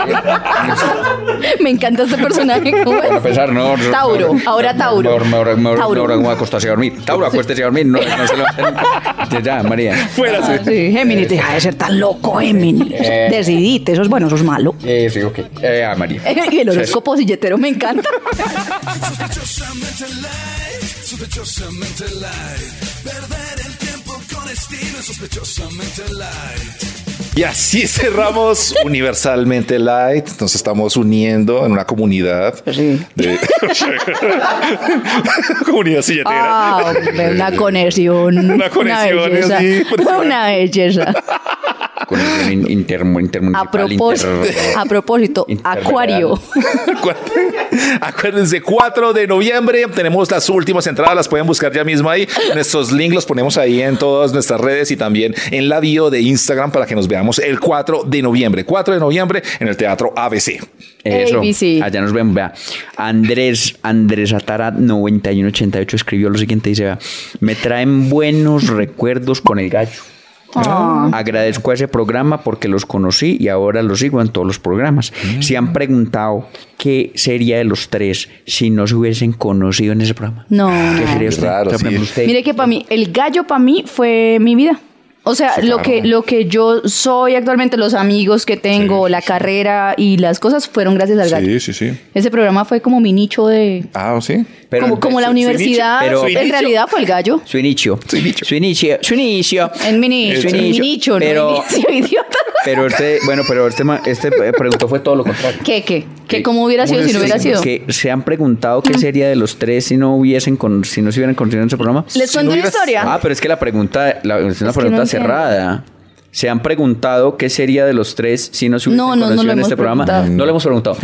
Speaker 2: Me encanta este personaje. ¿Cómo
Speaker 3: No
Speaker 2: es?
Speaker 3: pensar, no. no,
Speaker 2: Tauro,
Speaker 3: no,
Speaker 2: ahora
Speaker 3: no,
Speaker 2: Tauro.
Speaker 3: Mejor, mejor, mejor,
Speaker 2: Tauro.
Speaker 3: mejor, mejor acostarse a dormir. Tauro, acuéstese a dormir. No, no se lo ya, ya, María.
Speaker 1: Fuera,
Speaker 2: Ah, sí, Géminis, deja de ser tan loco, Géminis.
Speaker 3: Eh.
Speaker 2: Decidite, eso es bueno, eso es malo.
Speaker 3: Eh, sí, ok. Eh, ah, María.
Speaker 2: Y el horóscopo silletero me encanta.
Speaker 5: Sospechosamente light, sospechosamente light. Perder el tiempo con estilo, sospechosamente light.
Speaker 1: Y así cerramos Universalmente Light. Nos estamos uniendo en una comunidad.
Speaker 2: Sí.
Speaker 1: De... comunidad silletera.
Speaker 2: Ah, hombre, una conexión.
Speaker 1: Una conexión,
Speaker 2: belleza.
Speaker 1: sí, impresionante.
Speaker 2: Una belleza.
Speaker 3: Con el in- inter, intermunicipal.
Speaker 2: A propósito,
Speaker 3: inter-
Speaker 2: a propósito,
Speaker 3: Interveral.
Speaker 2: Acuario.
Speaker 1: Acuérdense, cuatro de noviembre tenemos las últimas entradas, las pueden buscar ya mismo ahí. Nuestros links los ponemos ahí en todas nuestras redes y también en la bio de Instagram para que nos veamos el cuatro de noviembre. cuatro de noviembre en el Teatro A B C.
Speaker 3: Eso,
Speaker 2: A B C.
Speaker 3: allá nos vemos, vea. Andrés, Andrés Atara noventa y uno ochenta y ocho escribió lo siguiente, dice, vea, me traen buenos recuerdos con el gallo.
Speaker 2: Ah.
Speaker 3: Agradezco a ese programa porque los conocí y ahora los sigo en todos los programas. Se han preguntado qué sería de los tres si no se hubiesen conocido en ese programa.
Speaker 2: No,
Speaker 3: ¿Qué
Speaker 2: no.
Speaker 3: sería usted?
Speaker 1: Claro,
Speaker 3: O sea, por
Speaker 1: sí.
Speaker 3: ejemplo, usted-
Speaker 2: Mire que para mí, el gallo para mí fue mi vida. O sea,
Speaker 1: Sí,
Speaker 2: lo
Speaker 1: claro.
Speaker 2: que lo que yo soy actualmente, los amigos que tengo,
Speaker 1: Sí,
Speaker 2: la carrera y las cosas fueron gracias al gallo.
Speaker 1: Sí, sí, sí.
Speaker 2: Ese programa fue como mi nicho de...
Speaker 1: Ah, sí.
Speaker 3: Pero
Speaker 2: como,
Speaker 3: en-
Speaker 2: como la
Speaker 3: su- su
Speaker 2: universidad,
Speaker 3: nicho, pero-
Speaker 2: en realidad fue el gallo.
Speaker 3: Su inicio.
Speaker 1: Su inicio.
Speaker 3: Su inicio. Su inicio.
Speaker 2: En mi nicho,
Speaker 3: Su
Speaker 2: en mi
Speaker 3: inicio.
Speaker 2: nicho, no
Speaker 3: Pero-
Speaker 2: inicio, idiota.
Speaker 3: Pero este, bueno, pero este, ma- este eh, preguntó fue todo lo contrario.
Speaker 2: ¿Qué, qué? ¿Qué cómo hubiera sido si no hubiera sido?
Speaker 3: Que se han preguntado qué sería de los tres si no hubiesen con, si no se hubieran conocido en ese programa.
Speaker 2: ¿Les
Speaker 1: Si
Speaker 2: cuento
Speaker 1: no
Speaker 2: una
Speaker 1: hubieras-
Speaker 2: historia?
Speaker 3: Ah, pero es que la pregunta la, es una
Speaker 2: Es que
Speaker 3: pregunta
Speaker 2: no entiendo.
Speaker 3: cerrada. Se han preguntado qué sería de los tres si no se hubiesen
Speaker 2: No, no, no
Speaker 3: conocido
Speaker 2: lo
Speaker 3: en
Speaker 2: hemos
Speaker 3: este programa.
Speaker 2: preguntado.
Speaker 3: No lo hemos preguntado.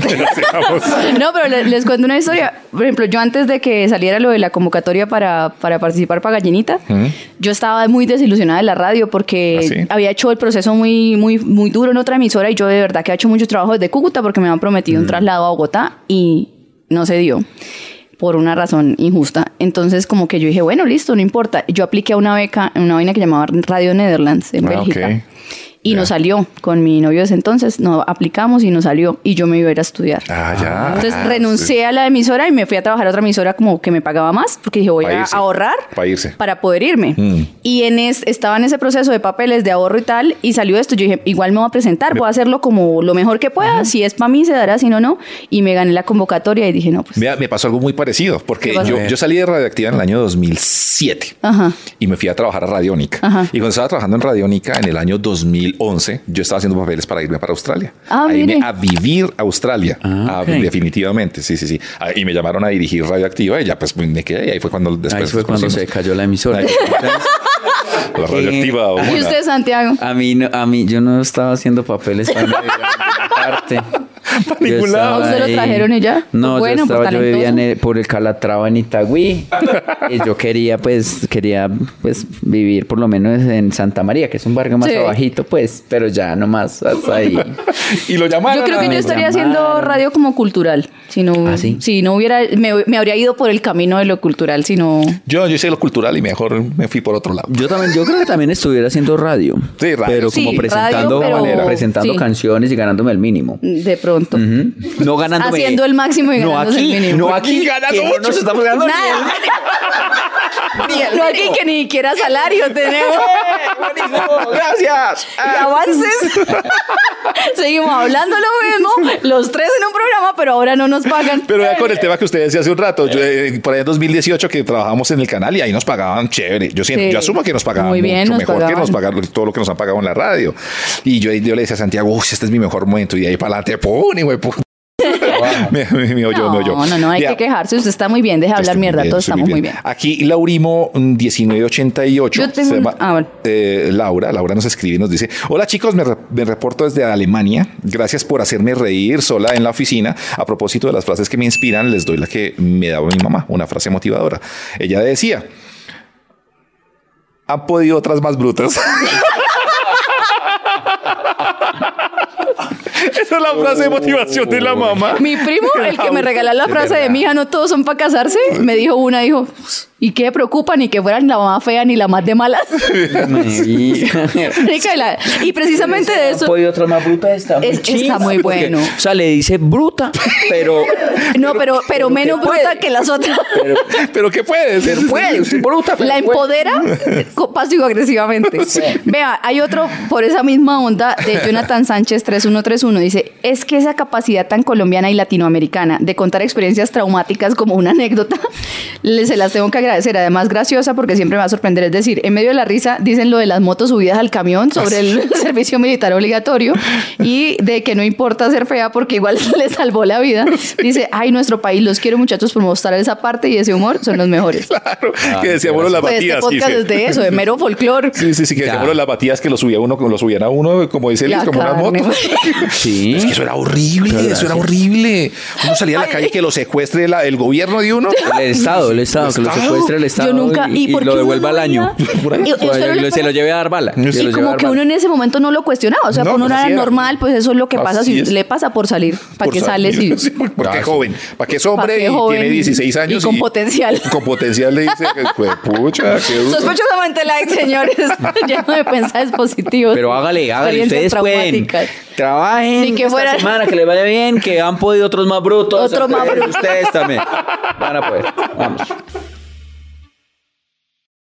Speaker 2: No, pero le- les, cuento una historia. Por ejemplo, yo antes de que saliera lo de la convocatoria para, para participar para Gallinita, yo estaba muy desilusionada de la radio porque
Speaker 1: ¿Ah, sí?
Speaker 2: había hecho el proceso muy, muy, muy duro en otra emisora y yo de verdad que he hecho mucho trabajo desde Cúcuta porque me habían prometido un traslado a Bogotá y no se dio por una razón injusta. Entonces, como que yo dije, bueno, listo, no importa. Yo apliqué a una beca en una vaina que llamaba Radio Netherlands en
Speaker 1: Ah,
Speaker 2: Bélgica.
Speaker 1: ok.
Speaker 2: Y
Speaker 1: Ya.
Speaker 2: no salió con mi novio de ese entonces, no aplicamos y no salió y yo me iba a ir a estudiar.
Speaker 1: Ah, ya.
Speaker 2: Entonces
Speaker 1: Ah,
Speaker 2: renuncié a la emisora y me fui a trabajar a otra emisora como que me pagaba más porque dije voy
Speaker 1: Pa'
Speaker 2: a
Speaker 1: irse.
Speaker 2: ahorrar
Speaker 1: Pa' irse.
Speaker 2: para poder irme.
Speaker 1: Mm.
Speaker 2: Y en es, estaba en ese proceso de papeles de ahorro y tal y salió esto. Yo dije igual me voy a presentar, voy a hacerlo como lo mejor que pueda. Si es para mí se dará, si no, no. Y me gané la convocatoria y dije no, pues...
Speaker 1: Mira, me pasó algo muy parecido, porque
Speaker 2: ¿Qué pasó?
Speaker 1: yo, yo salí de Radioactiva en el año dos mil siete
Speaker 2: Ajá.
Speaker 1: y me fui a trabajar a Radiónica.
Speaker 2: Ajá.
Speaker 1: Y cuando estaba trabajando en Radiónica en el año dos mil once, yo estaba haciendo papeles para irme para Australia.
Speaker 2: Ah,
Speaker 1: a irme
Speaker 2: mire.
Speaker 1: a vivir a Australia.
Speaker 3: Ah,
Speaker 1: A-
Speaker 3: ok.
Speaker 1: definitivamente, sí, sí, sí. Ah, Y me llamaron a dirigir Radioactiva y ya pues me quedé. Y ahí fue cuando después
Speaker 3: Ahí fue
Speaker 1: nos
Speaker 3: cuando se
Speaker 1: conocimos.
Speaker 3: cayó la emisora.
Speaker 1: Ahí. La Radioactiva.
Speaker 3: Eh,
Speaker 1: Una.
Speaker 2: ¿Y usted, Santiago?
Speaker 3: A mí, no- a mí, yo no estaba haciendo papeles para ninguna parte.
Speaker 1: Para
Speaker 3: Yo
Speaker 1: ningún
Speaker 3: estaba
Speaker 1: lado.
Speaker 2: ¿A usted lo
Speaker 3: ahí.
Speaker 2: trajeron y ya?
Speaker 3: No,
Speaker 2: Bueno,
Speaker 3: yo,
Speaker 2: pues,
Speaker 3: estaba, yo vivía en
Speaker 2: talentoso.
Speaker 3: el- por el Calatrava en Itagüí. Y yo quería, pues, quería, pues, vivir por lo menos en Santa María, que es un barrio más
Speaker 2: Sí.
Speaker 3: abajito, pues, pero ya nomás hasta ahí.
Speaker 1: Y lo llamaron.
Speaker 2: Yo creo que
Speaker 1: a-
Speaker 2: yo
Speaker 3: me
Speaker 2: estaría
Speaker 3: llamaron.
Speaker 2: haciendo radio como cultural. Si no,
Speaker 3: ¿Ah, sí?
Speaker 2: si no hubiera, me, me habría ido por el camino de lo cultural, si no.
Speaker 1: Yo, yo hice lo cultural y mejor me fui por otro lado.
Speaker 3: Yo también, yo creo que también estuviera haciendo radio.
Speaker 1: Sí, radio.
Speaker 3: Pero como
Speaker 2: Sí,
Speaker 3: presentando,
Speaker 2: radio, pero-
Speaker 3: presentando
Speaker 2: sí.
Speaker 3: canciones y ganándome el mínimo.
Speaker 2: De pronto.
Speaker 3: Ujú. No ganándome.
Speaker 2: Haciendo el máximo y
Speaker 3: no
Speaker 2: ganándose
Speaker 3: aquí,
Speaker 2: el mínimo.
Speaker 3: No aquí,
Speaker 1: Ganando
Speaker 3: que no
Speaker 1: mucho.
Speaker 3: nos estamos ganando ni
Speaker 2: Nada.
Speaker 3: el- ni el
Speaker 2: No aquí
Speaker 3: mínimo.
Speaker 2: que ni siquiera salario tenemos.
Speaker 3: Buenísimo, gracias.
Speaker 2: Y avances. Seguimos hablando lo mismo, los tres en un programa, pero ahora no nos pagan.
Speaker 1: Pero ya con el tema que usted decía hace un rato, yo, eh, por ahí en dos mil dieciocho que trabajamos en el canal y ahí nos pagaban chévere. Yo, siento,
Speaker 2: Sí.
Speaker 1: yo asumo que nos pagaban
Speaker 2: Muy bien,
Speaker 1: mucho
Speaker 2: nos
Speaker 1: mejor que
Speaker 2: pagaban.
Speaker 1: nos pagaron todo lo que nos han pagado en la radio. Y yo, yo le decía a Santiago, uy, este es mi mejor momento. Y de ahí para adelante, ¡pum! Y güey, ¡pum! me, me, me oyó, me oyó.
Speaker 2: No, no, no, hay
Speaker 1: Vea,
Speaker 2: que quejarse. Usted está muy bien, deja de hablar
Speaker 1: estoy
Speaker 2: mierda,
Speaker 1: bien,
Speaker 2: todos
Speaker 1: estoy
Speaker 2: estamos muy bien.
Speaker 1: Aquí Laurimo mm, diecinueve ochenta y ocho.
Speaker 2: Yo tengo
Speaker 1: se
Speaker 2: un-
Speaker 1: llama,
Speaker 2: ah, bueno.
Speaker 1: eh, Laura, Laura nos escribe y nos dice: Hola chicos, me, re- me reporto desde Alemania. Gracias por hacerme reír sola en la oficina. A propósito de las frases que me inspiran, les doy la que me daba mi mamá, una frase motivadora. Ella decía: han podido otras más brutas. Esa es la frase de motivación de la mamá.
Speaker 2: Mi primo, el que me regaló la
Speaker 1: Es
Speaker 2: frase de
Speaker 1: verdad.
Speaker 2: mi hija, no todos son para casarse, me dijo una, dijo, ¿y qué preocupa? Ni que fueran la más fea ni la más de malas. Rica, y la- y precisamente de
Speaker 3: Han
Speaker 2: eso.
Speaker 3: podido otra más bruta, está muy
Speaker 2: Es- está
Speaker 3: chimba,
Speaker 2: muy
Speaker 3: porque,
Speaker 2: bueno.
Speaker 3: O sea, le dice bruta, pero
Speaker 2: No, pero, pero menos
Speaker 3: que puede.
Speaker 2: bruta que las otras.
Speaker 1: Pero ¿qué puedes?
Speaker 3: pero puede, usted es bruta, pero
Speaker 2: La
Speaker 3: puede.
Speaker 2: empodera pasivo-agresivamente. Vea, hay otro por esa misma onda de Jonathan Sánchez tres uno tres uno. Dice, es que esa capacidad tan colombiana y latinoamericana de contar experiencias traumáticas como una anécdota, le- se las tengo que agradecer. Además, graciosa porque siempre me va a sorprender. Es decir, en medio de la risa dicen lo de las motos subidas al camión sobre el servicio militar obligatorio y de que no importa ser fea porque igual le salvó la vida. Dice, ay, nuestro país, los quiero muchachos por mostrar esa parte y ese humor son los mejores.
Speaker 1: Claro, que decíamos las
Speaker 2: Pues este
Speaker 1: batías.
Speaker 2: podcast
Speaker 1: dice.
Speaker 2: es de eso, de mero folclore.
Speaker 1: Sí, sí, sí, que
Speaker 3: Ya.
Speaker 1: decíamos las batías que lo subía uno, lo subían a uno, como dice Liz,
Speaker 2: La
Speaker 1: como una
Speaker 2: carne.
Speaker 1: moto.
Speaker 3: Sí.
Speaker 1: Es que eso era horrible, eso era horrible. Uno salía a la calle que lo secuestre la- el gobierno de uno.
Speaker 3: El Estado, el Estado,
Speaker 1: ¿El
Speaker 3: que lo
Speaker 1: Estado?
Speaker 3: secuestre el Estado
Speaker 2: Yo nunca-
Speaker 3: y,
Speaker 2: ¿y
Speaker 3: y
Speaker 2: por
Speaker 3: lo
Speaker 2: qué uno
Speaker 3: devuelva
Speaker 2: no
Speaker 3: al año.
Speaker 2: veía?
Speaker 1: Por ahí.
Speaker 2: Y- y usted no le
Speaker 3: se lo
Speaker 2: pone-
Speaker 3: lleve a dar bala.
Speaker 1: Sí,
Speaker 3: Se
Speaker 2: Y
Speaker 3: lo lleve a
Speaker 2: como
Speaker 3: dar
Speaker 2: que
Speaker 3: bala.
Speaker 2: uno en ese momento no lo cuestionaba. O sea,
Speaker 1: No,
Speaker 2: para uno
Speaker 1: pues
Speaker 2: era
Speaker 1: así era.
Speaker 2: normal, pues eso es lo que pasa
Speaker 1: Así
Speaker 2: si
Speaker 1: es.
Speaker 2: le pasa por salir. ¿Para
Speaker 1: Por
Speaker 2: qué sales?
Speaker 1: salir.
Speaker 2: Y,
Speaker 1: Sí, porque
Speaker 3: Claro,
Speaker 1: es
Speaker 3: sí.
Speaker 1: joven, para que es
Speaker 2: ¿Pa'
Speaker 1: hombre
Speaker 2: qué
Speaker 1: y
Speaker 2: joven?
Speaker 1: tiene dieciséis años.
Speaker 2: Y con potencial.
Speaker 1: Con potencial le dice que, pues, pucha, qué duro.
Speaker 2: Sospechosamente like, señores. Lleno de mensajes positivos.
Speaker 3: Pero hágale, hágale.
Speaker 2: Experiencias
Speaker 3: Ustedes pueden.
Speaker 2: traumáticas.
Speaker 3: Trabajen
Speaker 2: Ni que
Speaker 3: esta
Speaker 2: fueran-
Speaker 3: semana, que les vaya bien, que han podido otros más brutos.
Speaker 2: Otros más
Speaker 3: Ustedes-
Speaker 2: brutos.
Speaker 3: Ustedes también. Van a poder. Vamos.